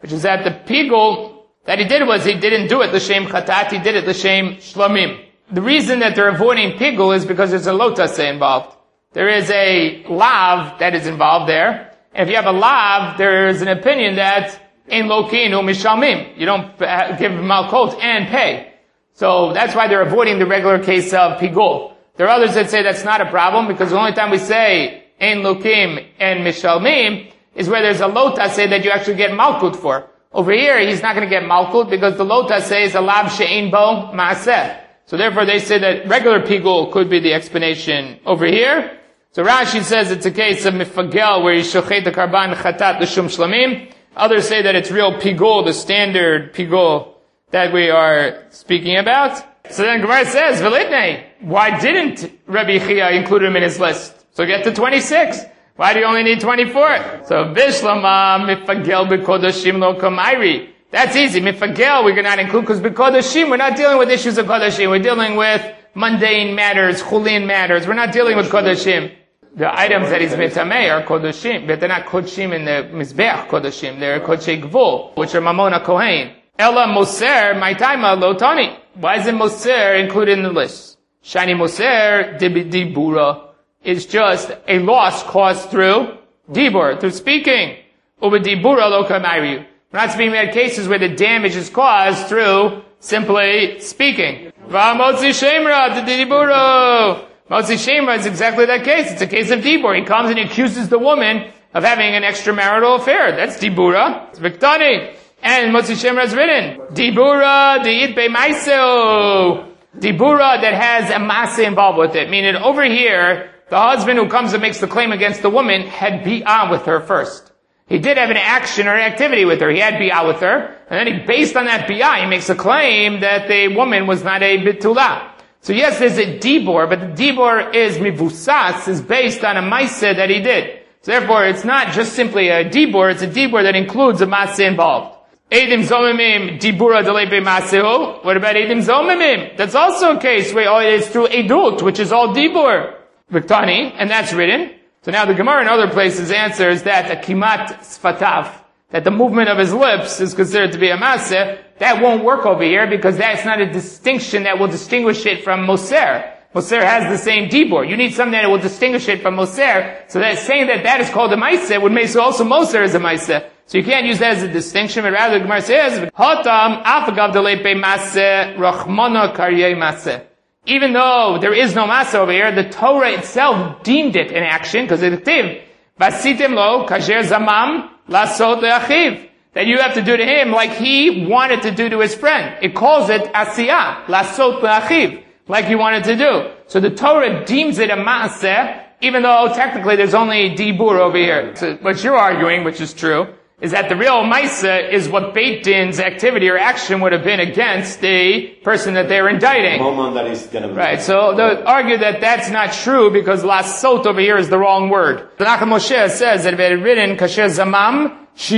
which is that the pigul that he did was he didn't do it l'shem chatat, he did it l'shem shlomim. The reason that they're avoiding pigul is because there's a lotase involved. There is a lav that is involved there. And if you have a lav, there is an opinion that in lokinu mishalmim. You don't give malkot and pay. So that's why they're avoiding the regular case of pigul. There are others that say that's not a problem because the only time we say in lokim and mishalmim is where there's a lotase that you actually get malkut for. Over here, he's not going to get malkut because the lotase is a lav she'ein bo ma'aseh. So therefore they say that regular pigul could be the explanation over here. So Rashi says it's a case of mifagel where you shochet the karban chatat l'shum shlamim. Others say that it's real pigul, the standard pigul that we are speaking about. So then Gemara says, Velitnei, why didn't Rabbi Chia include him in his list? So get to twenty-six. Why do you only need twenty-four? So Bishlama mifagel b'kodashim lo kamairi. That's easy. Mifagel we cannot include because b'kodashim we're not dealing with issues of kodashim. We're dealing with mundane matters, chulin matters. We're not dealing with kodashim. The items that he's metamei are kodashim, but they're not kodashim in the mizbeach kodashim. They're kodshei gvul, which are mamona kohen. Ella moser maitaima lotani. Why is it moser included in the list? Shani moser dibura is just a loss caused through dibur, through speaking. Uba dibura lo kamairiu. We're not speaking about cases where the damage is caused through simply speaking. V'motzi shemra diburo. Motzi shemra is exactly that case. It's a case of dibur. He comes and he accuses the woman of having an extramarital affair. That's dibura. It's viktani. And Motzi shemra is written. Dibura di'it be'maiseo. Dibura that has a masa involved with it. Meaning over here, the husband who comes and makes the claim against the woman had bi'ah with her first. He did have an action or an activity with her. He had bi'ah with her. And then he, based on that bi'ah, he makes a claim that the woman was not a bitula. So yes, there's a dibur, but the dibur is mivusas, is based on a maaseh that he did. So therefore, it's not just simply a dibur, it's a dibur that includes a maaseh involved. Eidim zomimim, dibura delepe maasehu. What about eidim zomimim? That's also a case where it is through edut, which is all dibur. Viktani, and that's written. So now the Gemara in other places answers that a kimat sfatav, that the movement of his lips is considered to be a maaseh. That won't work over here because that's not a distinction that will distinguish it from moser. Moser has the same dibur. You need something that will distinguish it from moser. So that saying that that is called a maaseh would make so also moser is a maaseh. So you can't use that as a distinction, but rather the Gemara says, Hatam afagav delepe maaseh rachmana karyei maaseh. Even though there is no maaseh over here, the Torah itself deemed it an action because it said, "Vasitim lo kasher zamam lasot leachiv." That you have to do to him like he wanted to do to his friend. It calls it asiyah, lasot leachiv, like he wanted to do. So the Torah deems it a maaseh, even though technically there's only dibur over here. So what you're arguing, which is true, is that the real maaseh is what Beit Din's activity or action would have been against the person that they're indicting. That is gonna be right, so they'll argue that that's not true because lasot over here is the wrong word. The Nachum Moshe says that if it had written kasher zamam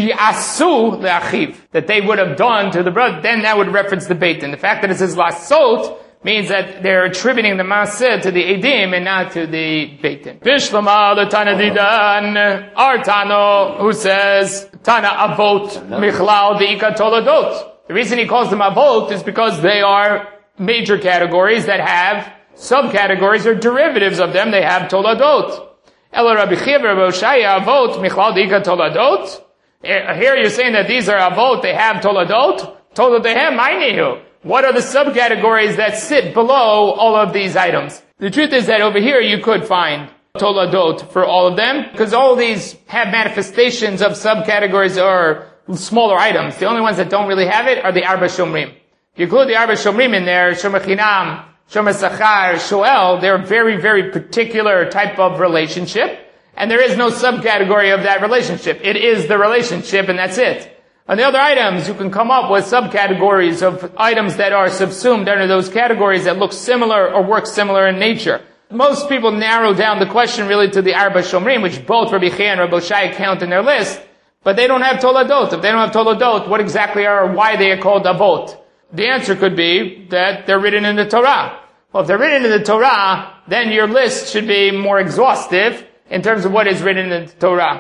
shi'asu le'achiv, that they would have done to the brother, then that would reference the Beit Din. The fact that it says lasot means that they're attributing the maaseh to the edim and not to the Beit Din. Bishlama, the Tana Didan, our Tano, who says, Tana Avot, Michlal, Deika Toladot. The reason he calls them Avot is because they are major categories that have subcategories or derivatives of them. They have Toladot. Ela Rabbi Chiv, Rabbi Oshaya, Avot, Michlal, Deika Toladot. Here you're saying that these are Avot, they have Toladot. Toladehem, Mainihu. What are the subcategories that sit below all of these items? The truth is that over here you could find toladot for all of them, because all these have manifestations of subcategories or smaller items. The only ones that don't really have it are the arba shomrim. If you include the arba shomrim in there, shomer chinam, shomer sachar, shoel, they're a very, very particular type of relationship, and there is no subcategory of that relationship. It is the relationship, and that's it. On the other items, you can come up with subcategories of items that are subsumed under those categories that look similar or work similar in nature. Most people narrow down the question really to the Arba Shomrim, which both Rabbi Chia and Rabbi Oshai count in their list, but they don't have Toladot. If they don't have Toladot, what exactly are, why they are called Avot? The answer could be that they're written in the Torah. Well, if they're written in the Torah, then your list should be more exhaustive in terms of what is written in the Torah.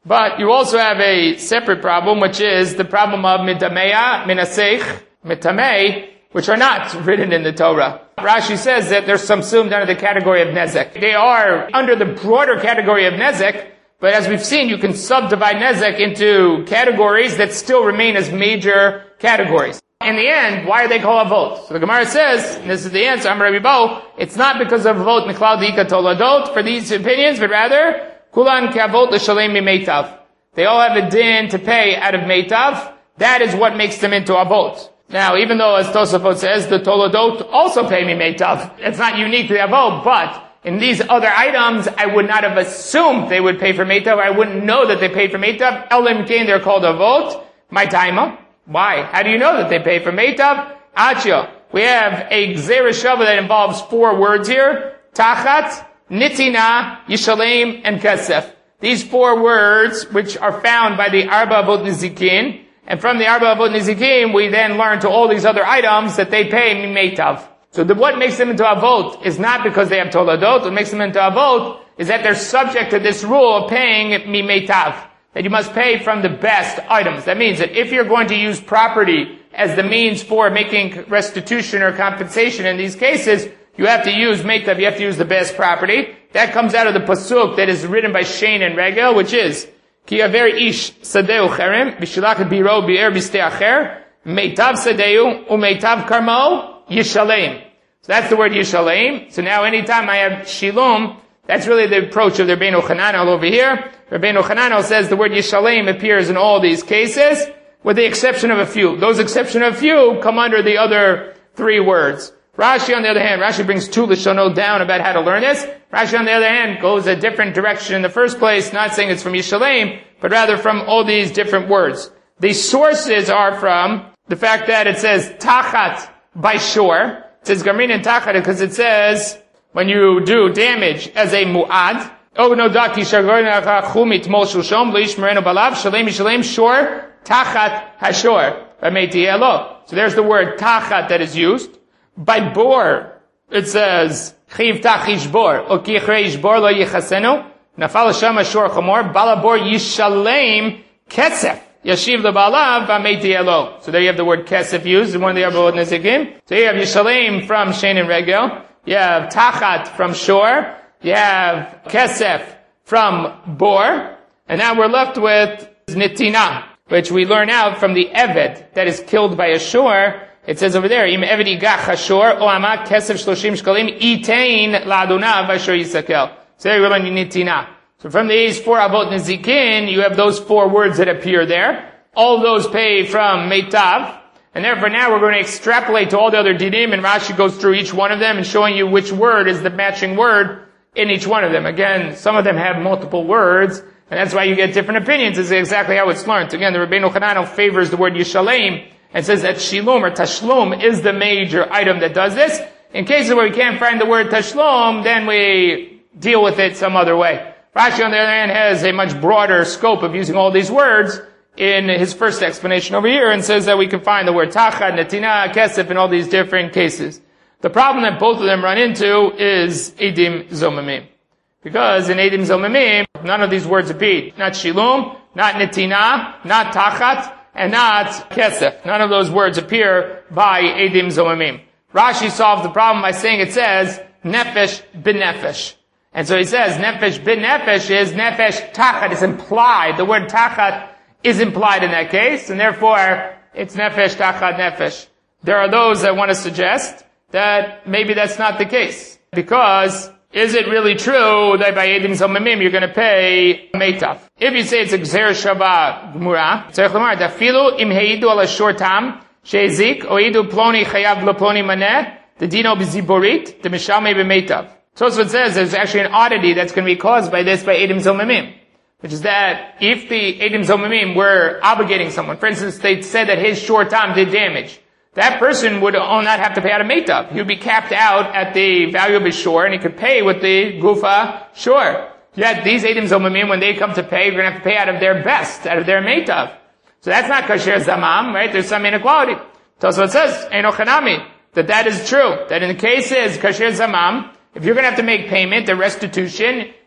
But you also have a separate problem, which is the problem of mitamea, minaseich, mitamei, which are not written in the Torah. Rashi says that they're subsumed under the category of nezek. They are under the broader category of nezek, but as we've seen, you can subdivide nezek into categories that still remain as major categories. In the end, why are they called avot? So the Gemara says, and this is the answer, Amar Rabbi Bo, it's not because of avot miklal diika toladot for these opinions, but rather, kulan ke'avot l'shalem mimeitav. They all have a din to pay out of meitav. That is what makes them into avot. Now, even though, as Tosafot says, the toladot also pay mimeitav. It's not unique to the avot, but in these other items, I would not have assumed they would pay for meitav. I wouldn't know that they pay for meitav. Elim kain, they're called avot. My taima. Why? How do you know that they pay for meitav? Achia. We have a gzera shava that involves four words here. Tachat, nitina, yishalem, and kesef. These four words, which are found by the Arba Avot Nizikin, and from the Arba Avot Nizikin, we then learn to all these other items that they pay mimeitav. So the, what makes them into avot is not because they have toladot. What makes them into avot is that they're subject to this rule of paying mimeitav, that you must pay from the best items. That means that if you're going to use property as the means for making restitution or compensation in these cases, you have to use meitav, you have to use the best property. That comes out of the pasuk that is written by Shein and Regel, which is, Ki yaver ish sadeu cherem, v'shilach biro bi'er b'stei acher, meitav sadeu, u'meitav karmo, yishalem. So that's the word yishalem. So now anytime I have shilum, that's really the approach of the Rabbeinu Chananel over here. Rabbeinu Chananel says the word yishalem appears in all these cases, with the exception of a few. Those exception of a few come under the other three words. Rashi, on the other hand, Rashi brings two Lashonot down about how to learn this. Rashi, on the other hand, goes a different direction in the first place, not saying it's from Yishalem, but rather from all these different words. The sources are from the fact that it says tachat by shore. It says Gamrin and tachat because it says when you do damage as a mu'ad. Oh no daki shagorin chumit mol shushom leish mereno balav shalem yishalem shore tachat hashor b'meiti elo. So there's the word tachat that is used. By bor, it says, Chiv tachish bor, o ki chreish bor lo yichasenu, nafal shama shor chamor, balabor yishalem kesef, yashiv lebalav v'ameiti elo. So there you have the word kesef used in one of the Arba Avot Nizikin. So you have yishalem from Shein and Regel, you have tachat from shor, you have kesef from bor, and now we're left with nitina, which we learn out from the eved that is killed by a shor. It says over there, Im eved yigach hashor o amak kesef shloshim shkalim itein la'adonav asher yisakel. So there you learn nitina. So from these four Avot Nizikin, you have those four words that appear there. All those pay from meitav. And therefore now we're going to extrapolate to all the other dinim, and Rashi goes through each one of them and showing you which word is the matching word in each one of them. Again, some of them have multiple words, and that's why you get different opinions. This is exactly how it's learned. Again, the Rabbeinu Chananel favors the word yishalem, and says that shilum or tashlum is the major item that does this. In cases where we can't find the word tashlum, then we deal with it some other way. Rashi, on the other hand, has a much broader scope of using all these words in his first explanation over here, and says that we can find the word tachad, netina, kesef in all these different cases. The problem that both of them run into is edim zomamim. Because in edim zomamim, none of these words appear. Not shilum, not netina, not tachat, and not kesef. None of those words appear by edim zomamim. Rashi solved the problem by saying it says nefesh b'nefesh. And so he says nefesh b'nefesh is nefesh tachat. It's implied. The word tachat is implied in that case, and therefore it's nefesh tachat nefesh. There are those that want to suggest that maybe that's not the case. Because is it really true that by edim zomamim you're going to pay meitav? If you say it's a gzer shava gmura, tzarich lomar dafilu im heidu ala shortam shezik o heidu ploni chayav leploni maneh the dino b'ziborit the mishalmei b'meitav. So it says there's actually an oddity that's going to be caused by this by edim zomamim, which is that if the edim zomamim were obligating someone, for instance, they said that his shortam did damage, that person would not have to pay out a meitav. He would be capped out at the value of his shore, and he could pay with the gufa shore. Yet these edim zomamim, when they come to pay, you're going to have to pay out of their best, out of their meitav. So that's not kasher zamam, right? There's some inequality. So it says, Eino chanami, that that is true. That in the cases kasher zamam, if you're going to have to make payment, the restitution,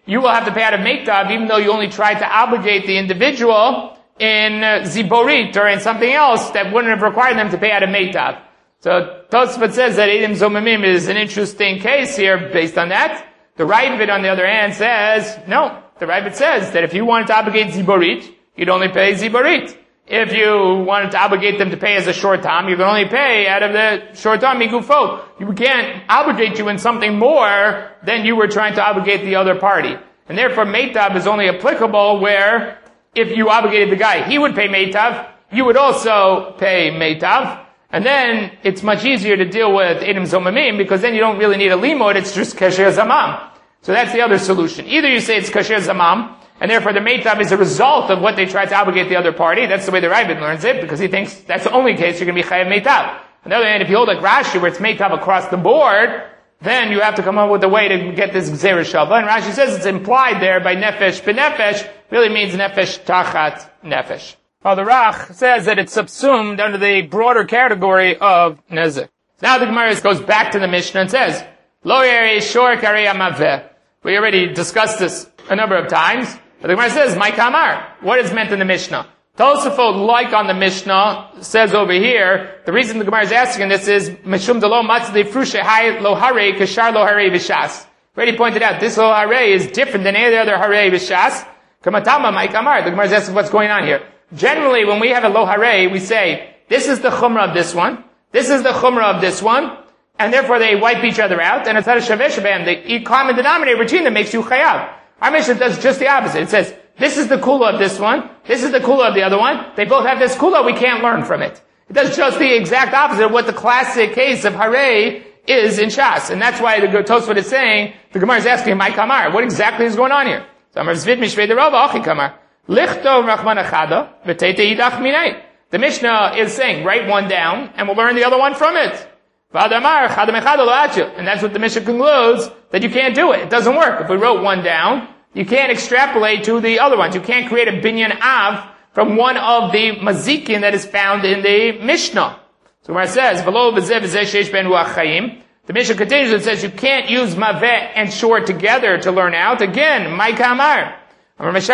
you will have to pay out of meitav, even though you only tried to obligate the individual in uh, ziborit or in something else that wouldn't have required them to pay out of meitav. So Tosfot says that Eidim Zomamim is an interesting case here based on that. The Ravid, on the other hand, says, no, the Ravid says that if you wanted to obligate ziborit, you'd only pay ziborit. If you wanted to obligate them to pay as a short time, you can only pay out of the short time migufo. You can't obligate you in something more than you were trying to obligate the other party. And therefore, meitav is only applicable where if you obligated the guy, he would pay meitav, you would also pay meitav. And then it's much easier to deal with Eidim Zomamim because then you don't really need a limud, it's just kasher zamam. So that's the other solution. Either you say it's kasher zamam, and therefore the meitav is a result of what they tried to obligate the other party. That's the way the Ravid learns it, because he thinks that's the only case you're going to be chayav meitav. On the other hand, if you hold like Rashi, where it's meitav across the board, then you have to come up with a way to get this gzera shava. And Rashi says it's implied there by nefesh b'nefesh, really means nefesh tachat nefesh. Well, the Rach says that it's subsumed under the broader category of nezek. Now the Gemara goes back to the Mishnah and says, Lo yeri shor karei amaveh. We already discussed this a number of times. But the Gemara says, my kamar. What is meant in the Mishnah? Tosafot, like on the Mishnah, says over here, the reason the Gemara is asking this is, Mishum delo matzah frushe hay lo hare kashar lo hare v'shas. Already pointed out, this lo hare is different than any other hare v'shas. Kamatama, my kamar. The Gemara is asking what's going on here. Generally, when we have a lo hare, we say, this is the chumrah of this one, this is the chumrah of this one, and therefore they wipe each other out, and it's not a shaveh shabam. The common denominator between them makes you chayav. Our Mishnah does just the opposite. It says, this is the kula of this one, this is the kula of the other one, they both have this kula, we can't learn from it. It does just the exact opposite of what the classic case of hare is in Shas. And that's why the Tosfot is saying, the Gemara is asking, my kamar, what exactly is going on here? So Amar Zvid Mishvei Derava Achi Kamar. Lichtov Rachman Achada, V'teite Yidach Minei. The Mishnah is saying, write one down, and we'll learn the other one from it. V'adamar Chadam Echada Lo Atyu. And that's what the Mishnah concludes, that you can't do it. It doesn't work. If we wrote one down, you can't extrapolate to the other ones. You can't create a binyan av from one of the mazikin that is found in the Mishnah. So where it says, V'lo V'zeh V'zeh Sheish Ben Ruach Chaim, the Mishnah continues and says you can't use maveh and shor together to learn out. Again, my kamar. Let the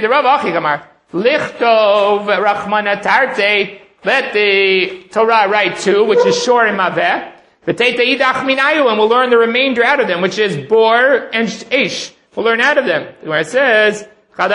Torah write two, which is shor and maveh. And we'll learn the remainder out of them, which is bor and ish. We'll learn out of them. Where it says,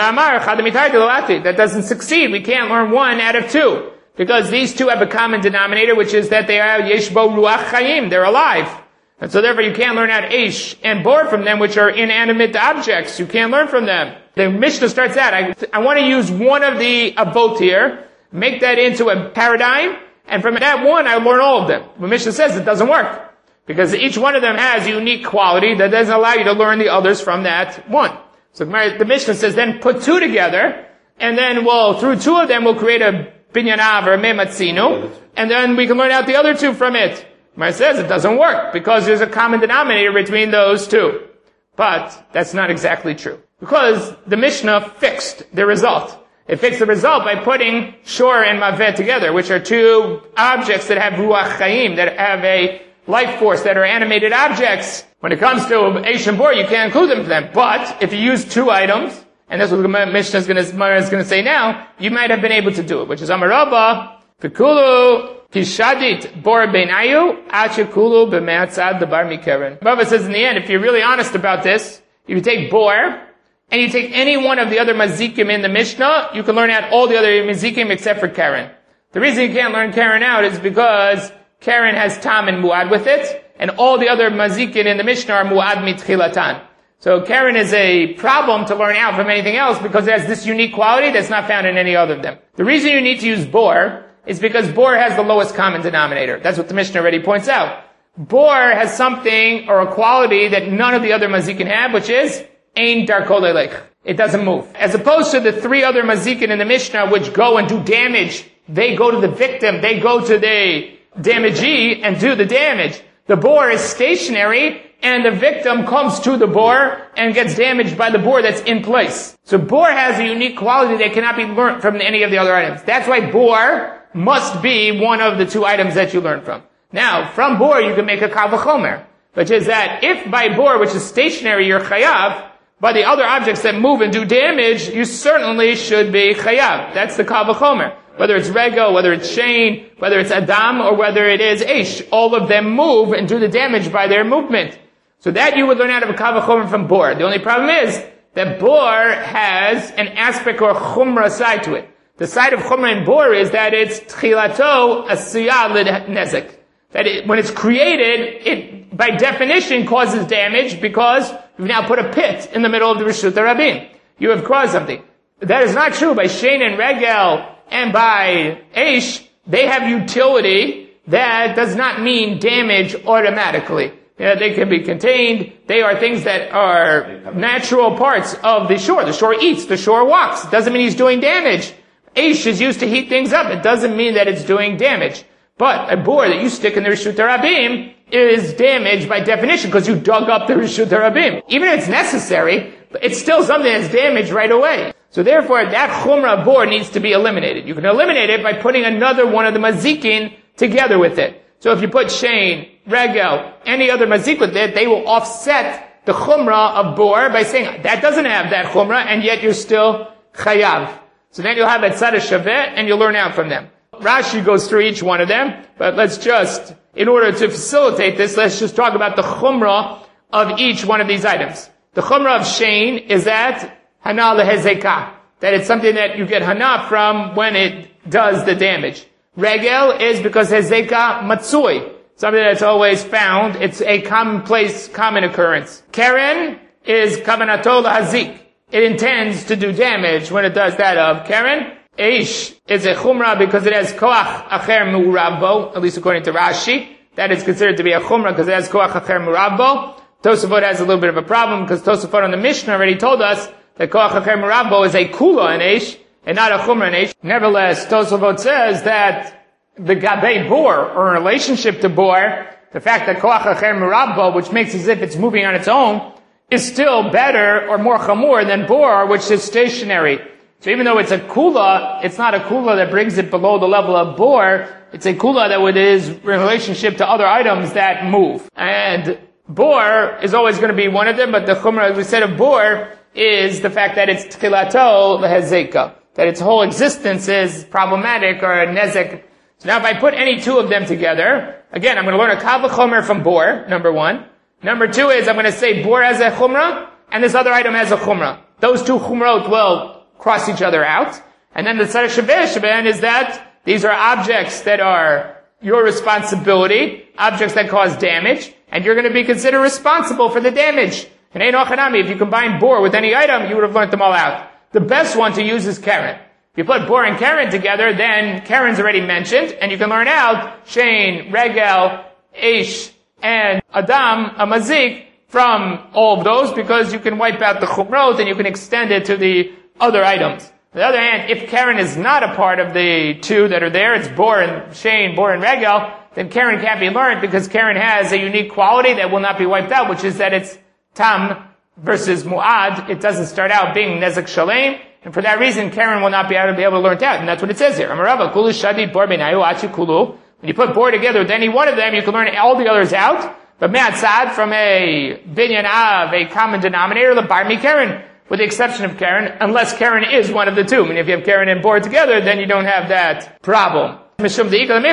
that doesn't succeed. We can't learn one out of two. Because these two have a common denominator, which is that they are yesh bo ruach chayim. They're alive. And so therefore you can't learn out ish and bor from them, which are inanimate objects. You can't learn from them. The Mishnah starts out, I, I want to use one of the avot here, make that into a paradigm, and from that one I learn all of them. The Mishnah says it doesn't work. Because each one of them has a unique quality that doesn't allow you to learn the others from that one. So the Mishnah says then put two together, and then we'll, through two of them we'll create a binyan av or a mematzinu, and then we can learn out the other two from it. It says it doesn't work because there's a common denominator between those two. But that's not exactly true. Because the Mishnah fixed the result. It fixed the result by putting shor and maveh together, which are two objects that have ruach chaim, that have a life force, that are animated objects. When it comes to eish and bor, you can't include them for them. But if you use two items, and that's what the Mishnah is going to say now, you might have been able to do it, which is Amarabba, Pikulu, Pishadit bor beinayu, achikulu b'me'atzad dabar mikeren. Baba says in the end, if you're really honest about this, if you take bor, and you take any one of the other mazikim in the Mishnah, you can learn out all the other mazikim except for Karen. The reason you can't learn Karen out is because Karen has tam and muad with it, and all the other mazikim in the Mishnah are muad mitchilatan. So Karen is a problem to learn out from anything else because it has this unique quality that's not found in any other of them. The reason you need to use bor is because bor has the lowest common denominator. That's what the Mishnah already points out. Bor has something or a quality that none of the other mazikin have, which is ein darko lelech. It doesn't move. As opposed to the three other mazikin in the Mishnah which go and do damage. They go to the victim. They go to the damagee and do the damage. The bor is stationary and the victim comes to the bor and gets damaged by the bor that's in place. So bor has a unique quality that cannot be learned from any of the other items. That's why bor must be one of the two items that you learn from. Now, from bor you can make a kal v'chomer, which is that if by bor, which is stationary, you're chayav, But the other objects that move and do damage, you certainly should be chayav. That's the kal v'chomer. Whether it's regel, whether it's shein, whether it's adam, or whether it is eish, all of them move and do the damage by their movement. So that you would learn out of a kal v'chomer from bor. The only problem is that bor has an aspect or chumrah side to it. The side of chumrah in bor is that it's tchilato asiyah lidnezek. That it, when it's created, it by definition causes damage because you've now put a pit in the middle of the Rishut HaRabim. You have caused something. That is not true by shein and regel and by eish. They have utility. That does not mean damage automatically. Yeah, they can be contained. They are things that are natural parts of the shore. The shore eats. The shore walks. It doesn't mean he's doing damage. Eish is used to heat things up. It doesn't mean that it's doing damage. But a bor that you stick in the Rishut HaRabim is damage by definition because you dug up the Rishut HaRabim. Even if it's necessary, it's still something that's damaged right away. So therefore, that chumrah bor needs to be eliminated. You can eliminate it by putting another one of the mazikin together with it. So if you put shein, regel, any other mazik with it, they will offset the chumrah of bor by saying, that doesn't have that chumrah, and yet you're still chayav. So then you'll have a tzad shavet, and you'll learn out from them. Rashi goes through each one of them, but let's just, in order to facilitate this, let's just talk about the chumrah of each one of these items. The chumrah of shein is that hana lehezekah, that it's something that you get hana from when it does the damage. Regel is because hezekah matsui, something that's always found. It's a commonplace, common occurrence. Keren is kavanato lahazik. It intends to do damage when it does that of Keren. Eish is a chumrah because it has koach acher mu'urabbo, at least according to Rashi. That is considered to be a chumrah because it has koach acher mu'urabbo. Tosafot has a little bit of a problem because Tosafot on the Mishnah already told us that koach acher mu'urabbo is a kula in Eish and not a chumrah in Eish. Nevertheless, Tosafot says that the gabei bor, or in relationship to bor, the fact that koach acher mu'urabbo, which makes as if it's moving on its own, is still better or more chamur than bor, which is stationary. So even though it's a kula, it's not a kula that brings it below the level of bor. It's a kula that would is in relationship to other items that move. And bor is always going to be one of them, but the chumrah, as we said, of bor is the fact that it's tchilato lehezeka, that its whole existence is problematic or nezek. So now if I put any two of them together, again, I'm going to learn a kal v'chomer from bor, number one. Number two is I'm going to say bor has a chumrah, and this other item has a chumrah. Those two chumrot will cross each other out. And then the tzad shavet is that these are objects that are your responsibility, objects that cause damage, and you're going to be considered responsible for the damage. And ein ochanami, if you combine bor with any item, you would have learned them all out. The best one to use is Keren. If you put bor and Keren together, then Keren's already mentioned, and you can learn out shein, regel, eish, and adam, a mazik, from all of those, because you can wipe out the chumrot and you can extend it to the other items. On the other hand, if Keren is not a part of the two that are there, it's bor and shein, bor and regel, then Keren can't be learned because Keren has a unique quality that will not be wiped out, which is that it's tam versus mu'ad. It doesn't start out being nezek shalem, and for that reason, Keren will not be able to be able to learn that, and that's what it says here. Amarava kulu shadid bor benayu achu kulu. When you put bor together with any one of them, you can learn all the others out. But me'atzad, from a binyan av, a common denominator, the bar mi Keren, with the exception of Keren, unless Keren is one of the two. I mean, if you have Keren and bor together, then you don't have that problem. Keren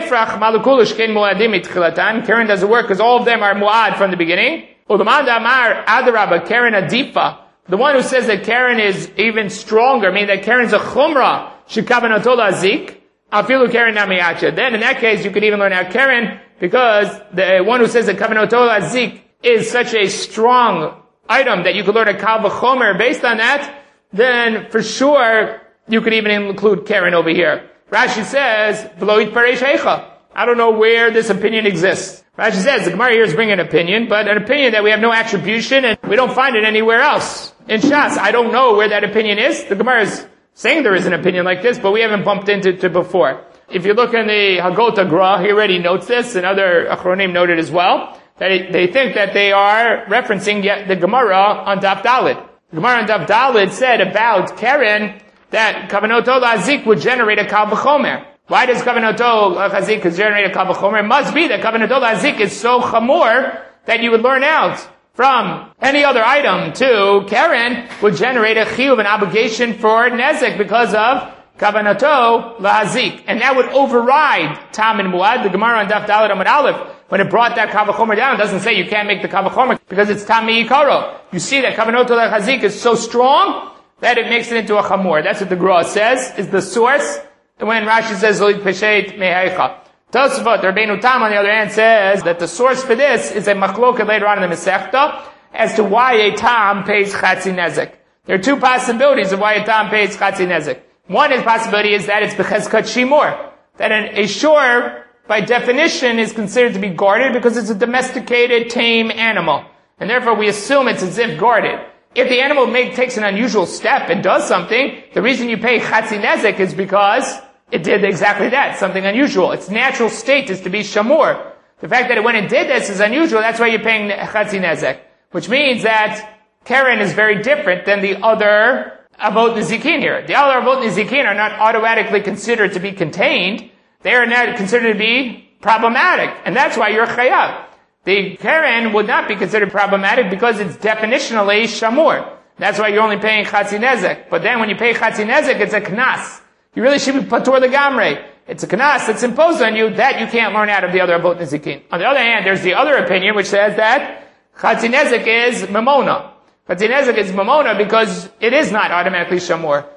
doesn't work because all of them are mu'ad from the beginning. Keren adifa. The one who says that Keren is even stronger, meaning that Keren is a chumrah, shekavanato lazik, afilu Keren namiyacha. Then in that case, you could even learn out Keren, because the one who says that kavanato lazik is such a strong item that you could learn a kal v'chomer based on that, then for sure you could even include Keren over here. Rashi says, "V'lo yitparesh heicha." I don't know where this opinion exists. Rashi says the Gemara here is bringing an opinion, but an opinion that we have no attribution and we don't find it anywhere else in Shas. I don't know where that opinion is. The Gemara is saying there is an opinion like this, but we haven't bumped into it before. If you look in the Hagota Gra, he already notes this, and other Achronim noted as well, that it, they think that they are referencing yet the Gemara on Daf Daled. The Gemara on Daf Daled said about Keren that Kavanoto Lazik would generate a Kal V'chomer. Why does Kavanoto Lazik generate a Kal V'chomer? It must be that Kavanoto Lazik is so chamor that you would learn out from any other item to Karen would generate a chiyuv, an obligation for nezek because of kavanato lahazik. And that would override tam and muad. The Gemara on Daf Daled Amud Aleph, when it brought that kavachomer down, doesn't say you can't make the kavachomer because it's tam mi'ikaro. You see that kavanato lahazik is so strong that it makes it into a chamor. That's what the Gra says, is the source. When Rashi says, Zolik Peshet Meheicha. Tosfot, Rabbeinu Tam, on the other hand, says that the source for this is a machloket later on in the Masechta as to why a Tam pays Chatzi Nezek. There are two possibilities of why a Tam pays Chatzi Nezek. One is possibility is that it's Bechezkat Shimur. That an, a shor, by definition, is considered to be guarded because it's a domesticated, tame animal. And therefore we assume it's as if guarded. If the animal make, takes an unusual step and does something, the reason you pay Chatzi Nezek is because it did exactly that, something unusual. Its natural state is to be shamur. The fact that it when it did this is unusual, that's why you're paying Chatzi Nezek. Which means that Karen is very different than the other Avot Nezikin here. The other Avot Nezikin are not automatically considered to be contained. They are not considered to be problematic. And that's why you're chayav. The Karen would not be considered problematic because it's definitionally shamur. That's why you're only paying Chatzi Nezek. But then when you pay Chatzi Nezek, it's a knas. You really should be patur legamrei. It's a knas that's imposed on you that you can't learn out of the other Avot Nezikin. On the other hand, there's the other opinion which says that Chatzi Nezek is mamona. Chatzi Nezek is mamona because it is not automatically shamur.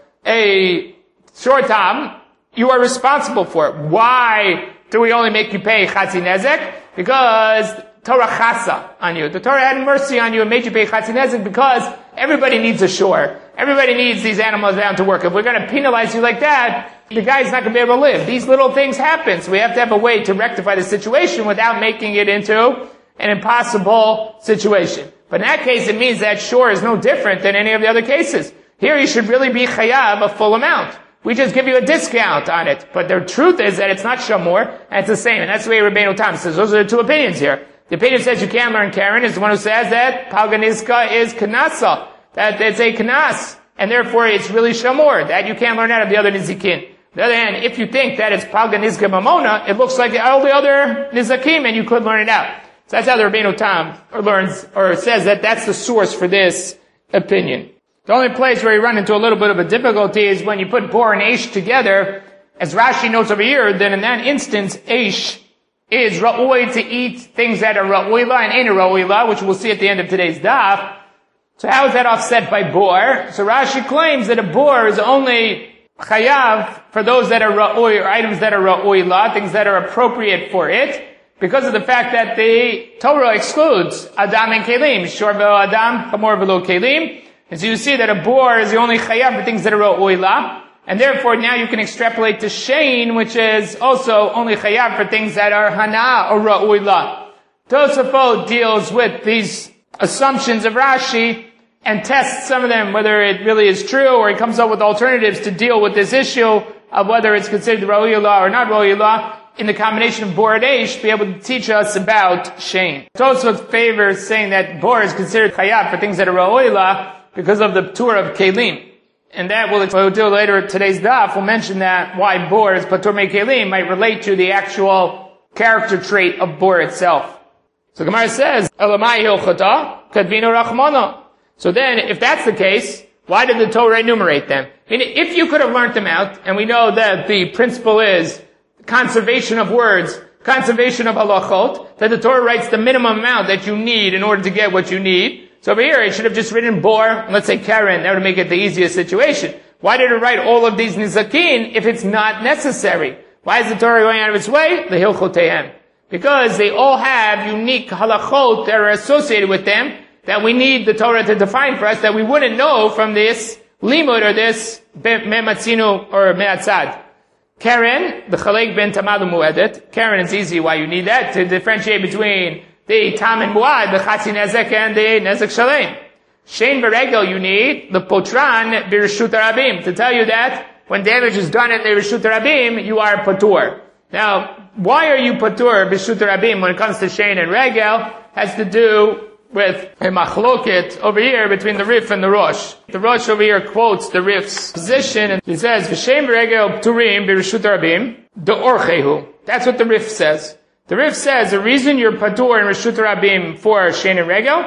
A short tam, you are responsible for it. Why do we only make you pay Chatzi Nezek? Because Torah chasa on you. The Torah had mercy on you and made you pay Chatzi Nezek because everybody needs a shore. Everybody needs these animals down to work. If we're going to penalize you like that, the guy's not going to be able to live. These little things happen, so we have to have a way to rectify the situation without making it into an impossible situation. But in that case, it means that shore is no different than any of the other cases. Here you should really be chayav a full amount. We just give you a discount on it. But the truth is that it's not shamur, and it's the same. And that's the way Rabbeinu Tam says. Those are the two opinions here. The opinion says you can't learn Karen is the one who says that Palganizka is Kanasa. That it's a Kanas. And therefore it's really Shamor. That you can't learn out of the other Nizikin. On the other hand, if you think that it's Palganizka Mamona, it looks like all the other Nizakim and you could learn it out. So that's how the Rabbeinu Tam learns, or says that that's the source for this opinion. The only place where you run into a little bit of a difficulty is when you put Bor and Eish together. As Rashi notes over here, then in that instance, Eish is ra'oi to eat things that are ra'oila and ain't ra'oila, which we'll see at the end of today's daf. So how is that offset by bor? So Rashi claims that a bor is only chayav for those that are ra'oi, or items that are ra'oila, things that are appropriate for it, because of the fact that the Torah excludes adam and kelim, shor v'o adam, chamor v'lo kelim. And so you see that a bor is the only chayav for things that are ra'oila. And therefore now you can extrapolate to Shein, which is also only chayav for things that are hana or ra'uila. Tosafot deals with these assumptions of Rashi and tests some of them, whether it really is true, or he comes up with alternatives to deal with this issue of whether it's considered ra'uila or not ra'uila, in the combination of bor and eish, be able to teach us about Shein. Tosafot favors saying that bor is considered chayav for things that are ra'uila because of the tour of kelim. And that we'll, we'll do later in today's daf. We'll mention that why bor is patur mekelim might relate to the actual character trait of bor itself. So Gemara says, Elamai hilchata kadvino rachmana. So then, if that's the case, why did the Torah enumerate them? I mean, if you could have learned them out, and we know that the principle is conservation of words, conservation of halachot, that the Torah writes the minimum amount that you need in order to get what you need. So over here, it should have just written bor, let's say Karen, that would make it the easiest situation. Why did it write all of these nizakin if it's not necessary? Why is the Torah going out of its way? The hilchotehem. Because they all have unique halachot that are associated with them that we need the Torah to define for us that we wouldn't know from this limud or this me'matzinu or me'atzad. Karen, the chalek ben tamad mu'edet. Karen is easy why you need that to differentiate between the tam and muad, the chatzi nezek and the nezek shalem. Shein beregel you need the potran birshut rabim to tell you that when damage is done in the birshut rabim, you are patur. Now, why are you patur birshut rabim when it comes to shein and regel? Has to do with a machloket over here between the Rif and the Rosh. The Rosh over here quotes the Rif's position and he says, "V'shem beregel turim birshut rabim the orchehu." That's what the Rif says. The Rif says the reason you're patur in Reshut Rabim for Shein and Regel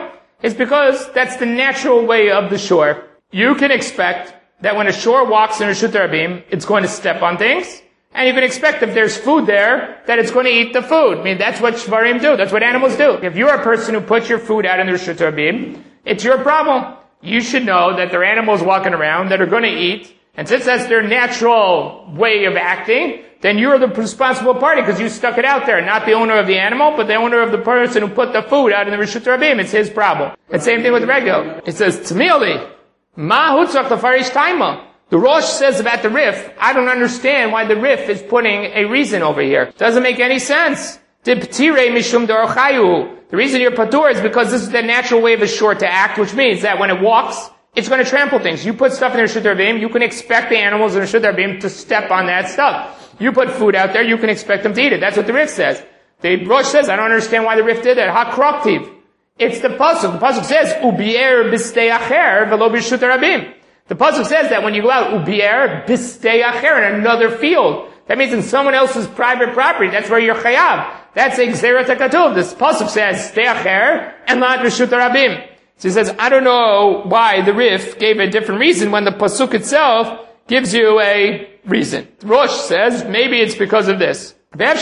It's because that's the natural way of the shore. You can expect that when a shore walks in Reshut Rabim, it's going to step on things. And you can expect if there's food there, that it's going to eat the food. I mean, that's what shvarim do. That's what animals do. If you're a person who puts your food out in the Reshut Rabim, it's your problem. You should know that there are animals walking around that are going to eat. And since that's their natural way of acting, then you're the responsible party because you stuck it out there. Not the owner of the animal, but the owner of the person who put the food out in the Reshut Rabim. It's his problem. And same thing with Regel. It says, Tzmieli, ma hutzach lefarish taima. The Rosh says about the Rif, I don't understand why the Rif is putting a reason over here. Doesn't make any sense. The reason you're patur is because this is the natural way of a shore to act, which means that when it walks, it's going to trample things. You put stuff in the Reshut Rabim, you can expect the animals in the Reshut Rabim to step on that stuff. You put food out there, you can expect them to eat it. That's what the Rif says. The Rosh says, I don't understand why the Rif did that. Ha-kroktiv. It's the pasuk. The pasuk says, Ubier b'stei acher v'lo b'Reshut Rabim. The pasuk says that when you go out, Ubier b'stei acher, in another field. That means in someone else's private property. That's where you're chayav. That's a gzeirat hakatuv. This pasuk says, stei acher, and not Reshut Rabim. So he says, I don't know why the Rif gave a different reason when the pasuk itself gives you a reason. Rosh says, maybe it's because of this.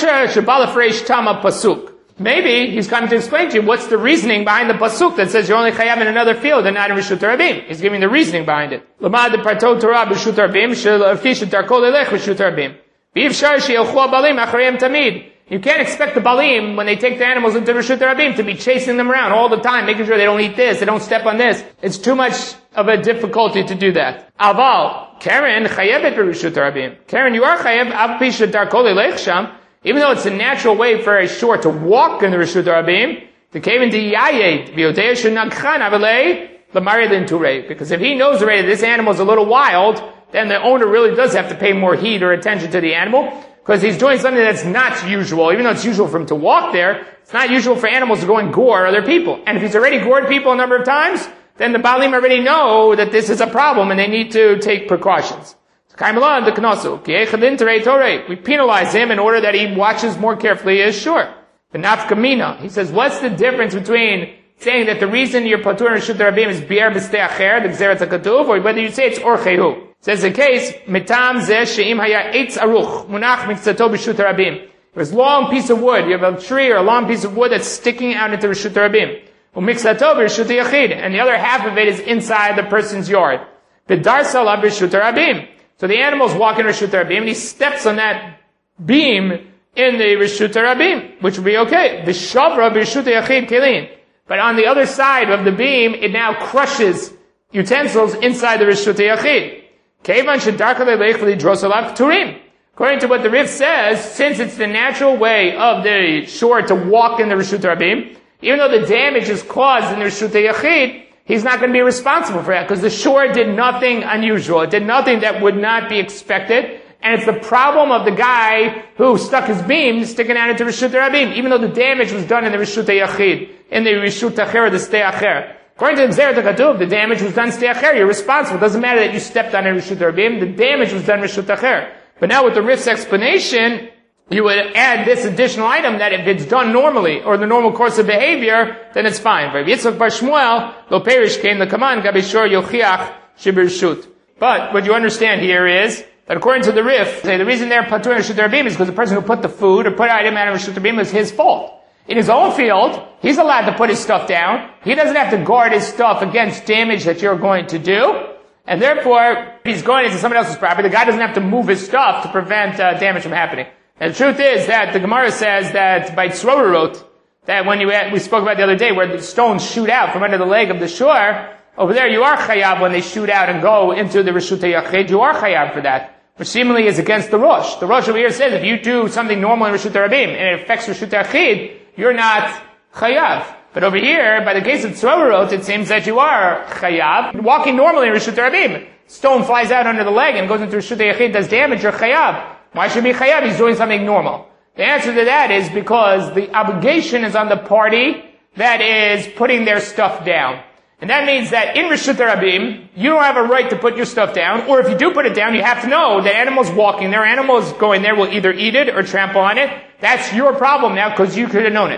Maybe he's coming to explain to you what's the reasoning behind the pasuk that says you're only chayav in another field and not in Reshut Rabim. He's giving the reasoning behind it. Lamad partot Torah b'Reshut Rabim shelafi shedarko lelech Reshut Rabim. V'ifshar she'ilchu balim acharayim tamid. You can't expect the balim, when they take the animals into Reshut Rabim, to be chasing them around all the time, making sure they don't eat this, they don't step on this. It's too much of a difficulty to do that. Aval, Karen, chayevet b'Reshut Rabim. Karen, you are chayev, av pi shedarko lelech sham. Even though it's a natural way for a shore to walk in the Reshut Rabim, the Kaven di Yayed, V'yodei Shenagchan Avalei, L'maridin Turei. Because if he knows already this animal is a little wild, then the owner really does have to pay more heed or attention to the animal, because he's doing something that's not usual. Even though it's usual for him to walk there, it's not usual for animals to go and gore other people. And if he's already gored people a number of times, then the Balim already know that this is a problem and they need to take precautions. We penalize him in order that he watches more carefully his shore. The nafkamina, he says, what's the difference between saying that the reason you're patur in Reshut Rabim is bi'er b'stei acher, the gzeirat hakatuv, or whether you say it's orchehu? It says the case, mitam zeh she'im haya eitz aruch, munach mikzato b'Reshut Rabim. There's a long piece of wood, you have a tree or a long piece of wood that's sticking out into Reshut Rabim. Umikzato b'Reshut Yachid, and the other half of it is inside the person's yard. B'darsa la b'Reshut Rabim. So the animal's walking Reshut Rabim, and he steps on that beam in the Reshut Rabim, which would be okay. The Shavra b'Reshut Yachid Kelin. But on the other side of the beam, it now crushes utensils inside the Reshut Yachid. Kevan shedarka leilech v'lidros alav k'turim. According to what the Rif says, since it's the natural way of the shore to walk in the Reshut Rabim, even though the damage is caused in the Reshut Yachid, he's not going to be responsible for that because the shore did nothing unusual. It did nothing that would not be expected. And it's the problem of the guy who stuck his beam sticking out into Reshut Rabim, even though the damage was done in the Reshut Yachid, in the Reshut Acher, the Stei Acher. According to the Gzeirat HaKatuv, the damage was done Stei Acher. You're responsible. It doesn't matter that you stepped on a Reshut Rabim. The damage was done Reshut Acher. But now with the Rif's explanation, you would add this additional item that if it's done normally, or the normal course of behavior, then it's fine. But what you understand here is that according to the Rif, the reason they're patur in Reshut Rabim is because the person who put the food or put an item out of Reshut Rabim is his fault. In his own field, he's allowed to put his stuff down. He doesn't have to guard his stuff against damage that you're going to do. And therefore, if he's going into somebody else's property, the guy doesn't have to move his stuff to prevent uh, damage from happening. And the truth is that the Gemara says that by Tzrorot, that when you had, we spoke about the other day, where the stones shoot out from under the leg of the shore, over there you are chayav when they shoot out and go into the Reshut Yachid, you are chayav for that. Which seemingly is against the Rosh. The Rosh over here says if you do something normal in Reshut Rabim and it affects Reshut Yachid, you're not chayav. But over here, by the case of Tzrorot, it seems that you are chayav. Walking normally in Reshut Rabim, stone flies out under the leg and goes into Reshut Yachid, does damage, you're chayav. Why should he be chayav? He's doing something normal. The answer to that is because the obligation is on the party that is putting their stuff down. And that means that in Reshut Rabim, you don't have a right to put your stuff down, or if you do put it down, you have to know that animals walking there, animals going there will either eat it or trample on it. That's your problem now because you could have known it.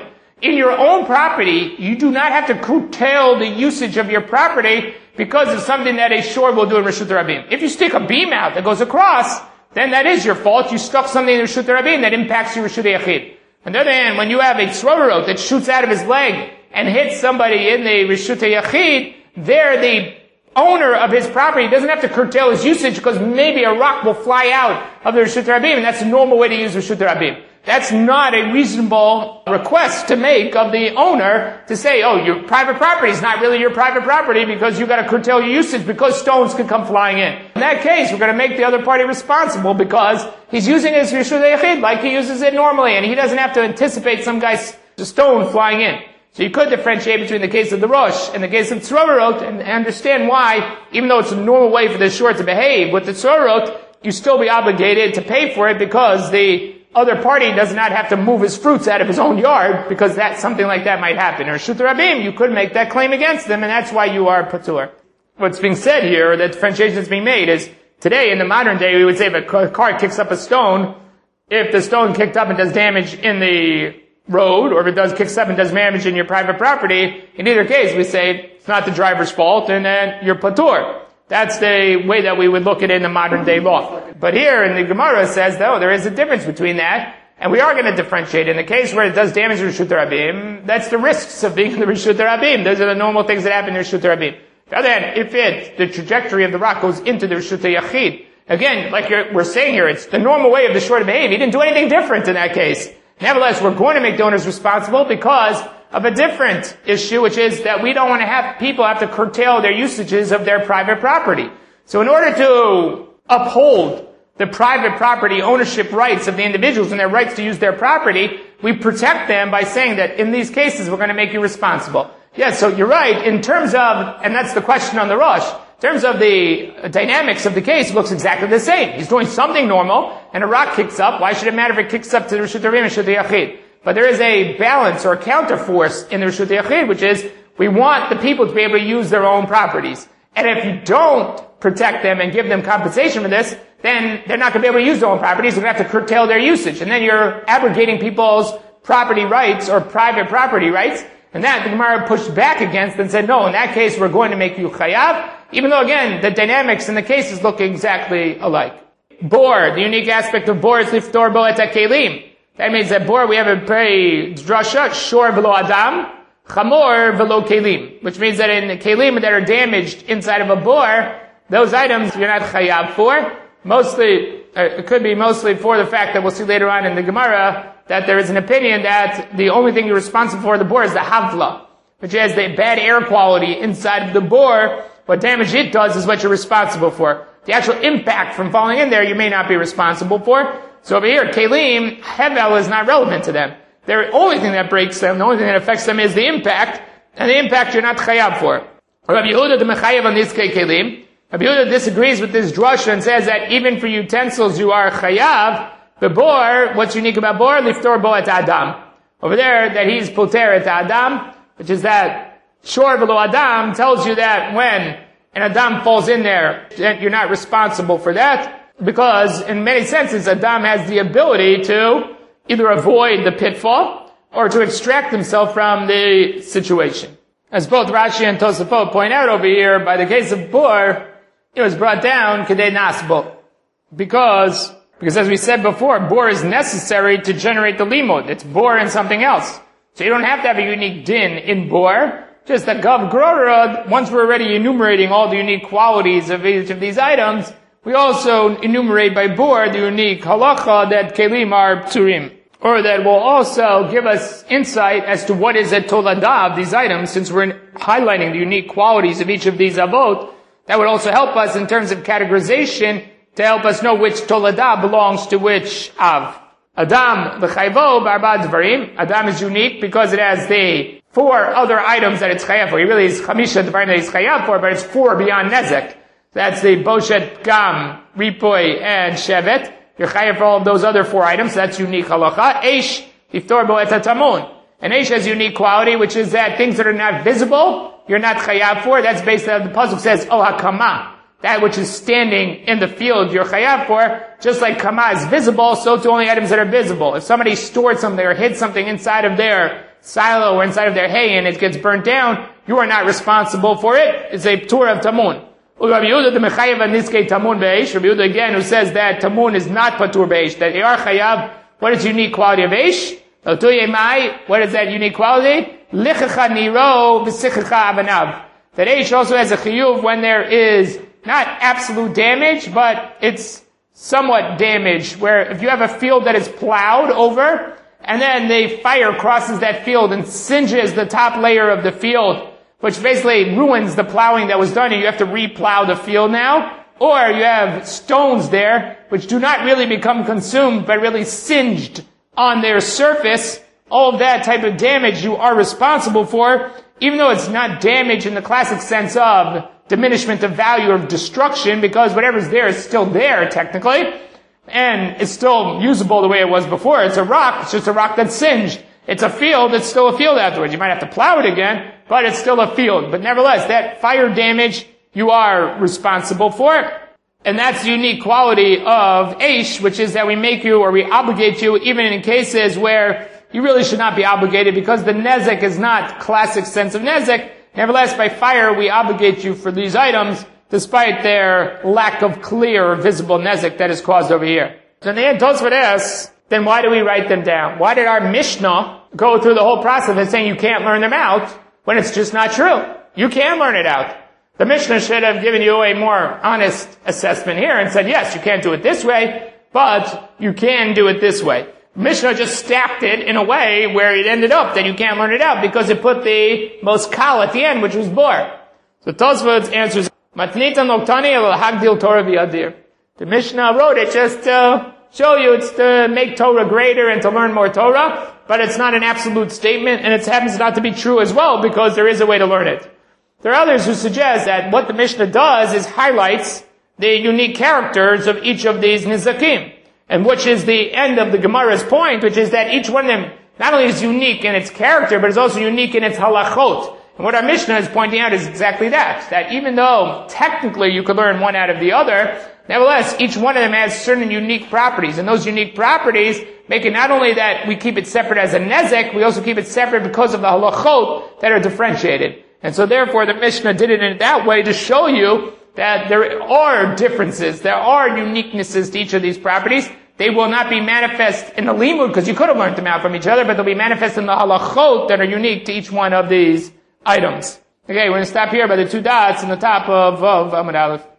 in your own property, you do not have to curtail the usage of your property because of something that a shore will do in Reshut Rabim. If you stick a beam out that goes across, then that is your fault. You stuck something in Reshut Rabim that impacts your Reshut Yachid. On the other hand, when you have a tzroverot that shoots out of his leg and hits somebody in the Reshut Yachid, there the owner of his property doesn't have to curtail his usage because maybe a rock will fly out of the Reshut Rabim, and that's the normal way to use Reshut Rabim. That's not a reasonable request to make of the owner to say, oh, your private property is not really your private property because you've got to curtail your usage because stones could come flying in. In that case, we're going to make the other party responsible because he's using his Reshut Yachid like he uses it normally, and he doesn't have to anticipate some guy's stone flying in. So you could differentiate between the case of the Rosh and the case of Tzroverot and understand why, even though it's a normal way for the shore to behave, with the Tzroverot, you still be obligated to pay for it because the other party does not have to move his fruits out of his own yard because that something like that might happen. Or Reshut Rabim, you could make that claim against them, and that's why you are patur. What's being said here, the differentiation that's being made, is today in the modern day we would say if a car kicks up a stone, if the stone kicked up and does damage in the road, or if it does kicks up and does damage in your private property, in either case we say it's not the driver's fault and then you're patur. That's the way that we would look at it in the modern day law. But here in the Gemara says, though, there is a difference between that, and we are going to differentiate. In the case where it does damage to Reshut Rabim, that's the risks of being in the Reshut Rabim. Those are the normal things that happen in Reshut Rabim. The other hand, if it, the trajectory of the rock goes into the Reshut Yachid, again, like you're, we're saying here, it's the normal way of the shore to behave. He didn't do anything different in that case. Nevertheless, we're going to make the owners responsible because of a different issue, which is that we don't want to have people have to curtail their usages of their private property. So in order to uphold the private property ownership rights of the individuals and their rights to use their property, we protect them by saying that in these cases we're going to make you responsible. Yes, so you're right, in terms of, and that's the question on the Rosh, in terms of the dynamics of the case, it looks exactly the same. He's doing something normal, and a rock kicks up. Why should it matter if it kicks up to the Reshut Rabim and Reshut Yachid? But there is a balance or a counterforce in the Reshut Yachid, which is we want the people to be able to use their own properties. And if you don't protect them and give them compensation for this, then they're not going to be able to use their own properties. They're going to have to curtail their usage. And then you're abrogating people's property rights or private property rights. And that the Gemara pushed back against and said, no, in that case we're going to make you chayav, even though again, the dynamics in the cases look exactly alike. Bor, the unique aspect of bor is liftor bo et ha-kelim. That means that bor, we have a very drasha, shor velo adam, chamor velo kelim, which means that in the kelim that are damaged inside of a bor, those items you're not chayav for. Mostly, uh, it could be mostly for the fact that we'll see later on in the Gemara that there is an opinion that the only thing you're responsible for the bor is the havla, which is the bad air quality inside of the bor. What damage it does is what you're responsible for. The actual impact from falling in there you may not be responsible for. So over here, kelim, hevel is not relevant to them. The only thing that breaks them, the only thing that affects them is the impact, and the impact you're not chayav for. Rabbi Yehuda the mechayev on this kelim. Rabbi Yehuda disagrees with this drasha and says that even for utensils you are chayav. The bor, what's unique about bor? Liftor bo et adam. Over there, that he's poter et adam, which is that shor velo adam tells you that when an adam falls in there, you're not responsible for that, because in many senses, adam has the ability to either avoid the pitfall or to extract himself from the situation. As both Rashi and Tosafot point out over here, by the case of bor, it was brought down kedei nasbo, because Because as we said before, bor is necessary to generate the limud. It's bor and something else. So you don't have to have a unique din in bor. Just that gav grora, once we're already enumerating all the unique qualities of each of these items, we also enumerate by bor the unique halacha that kelim are psurim. Or that will also give us insight as to what is a tolada of these items, since we're highlighting the unique qualities of each of these avot. That would also help us in terms of categorization, to help us know which tolada belongs to which av. Adam, the chayvo, barbad dvarim. Adam is unique because it has the four other items that it's chayav for. It really is chamisha dvarim that it's chayav for, but it's four beyond nezek. That's the boshet, gam, ripoy, and shevet. You're chayav for all of those other four items. That's unique halacha. Eish, tiftor bo et hatamun. And eish has unique quality, which is that things that are not visible, you're not chayav for. That's based on the pasuk says, oh hakama. That which is standing in the field you're chayav for, just like kama is visible, so too only items that are visible. If somebody stored something or hid something inside of their silo or inside of their hay and it gets burnt down, you are not responsible for it. It's a ptur of tamun. Rabbi Yehuda, the mechayev niskei tamun beish. Rabbi Yehuda again, who says that tamun is not patur beish. That they are chayav. What is the unique quality of eish? What is that unique quality? Lichacha niro v'sichacha avanav. That eish also has a chiyuv when there is not absolute damage, but it's somewhat damaged. Where if you have a field that is plowed over, and then the fire crosses that field and singes the top layer of the field, which basically ruins the plowing that was done, and you have to re-plow the field now. Or you have stones there, which do not really become consumed, but really singed on their surface. All of that type of damage you are responsible for, even though it's not damage in the classic sense of diminishment of value or destruction, because whatever's there is still there, technically. And it's still usable the way it was before. It's a rock, it's just a rock that's singed. It's a field, it's still a field afterwards. You might have to plow it again, but it's still a field. But nevertheless, that fire damage, you are responsible for it. And that's the unique quality of eish, which is that we make you, or we obligate you, even in cases where you really should not be obligated, because the nezek is not classic sense of nezek. Nevertheless, by fire, we obligate you for these items, despite their lack of clear or visible nezek that is caused over here. So in the end, Tosfot asks, then why do we write them down? Why did our Mishnah go through the whole process of saying you can't learn them out when it's just not true? You can learn it out. The Mishnah should have given you a more honest assessment here and said, yes, you can't do it this way, but you can do it this way. Mishnah just stacked it in a way where it ended up that you can't learn it out because it put the most kal at the end, which was bor. So Tosfot's answer is, Matnitan Oktani al Hagdil Torah v'Adir. The Mishnah wrote it just to show you it's to make Torah greater and to learn more Torah, but it's not an absolute statement, and it happens not to be true as well because there is a way to learn it. There are others who suggest that what the Mishnah does is highlights the unique characters of each of these nizakim, and which is the end of the Gemara's point, which is that each one of them not only is unique in its character, but is also unique in its halachot. And what our Mishnah is pointing out is exactly that, that even though technically you could learn one out of the other, nevertheless, each one of them has certain unique properties, and those unique properties make it not only that we keep it separate as a nezek, we also keep it separate because of the halachot that are differentiated. And so therefore the Mishnah did it in that way to show you that there are differences, there are uniquenesses to each of these properties. They will not be manifest in the limud, because you could have learned them out from each other, but they'll be manifest in the halachot that are unique to each one of these items. Okay, we're going to stop here by the two dots in the top of, of Amud Aleph.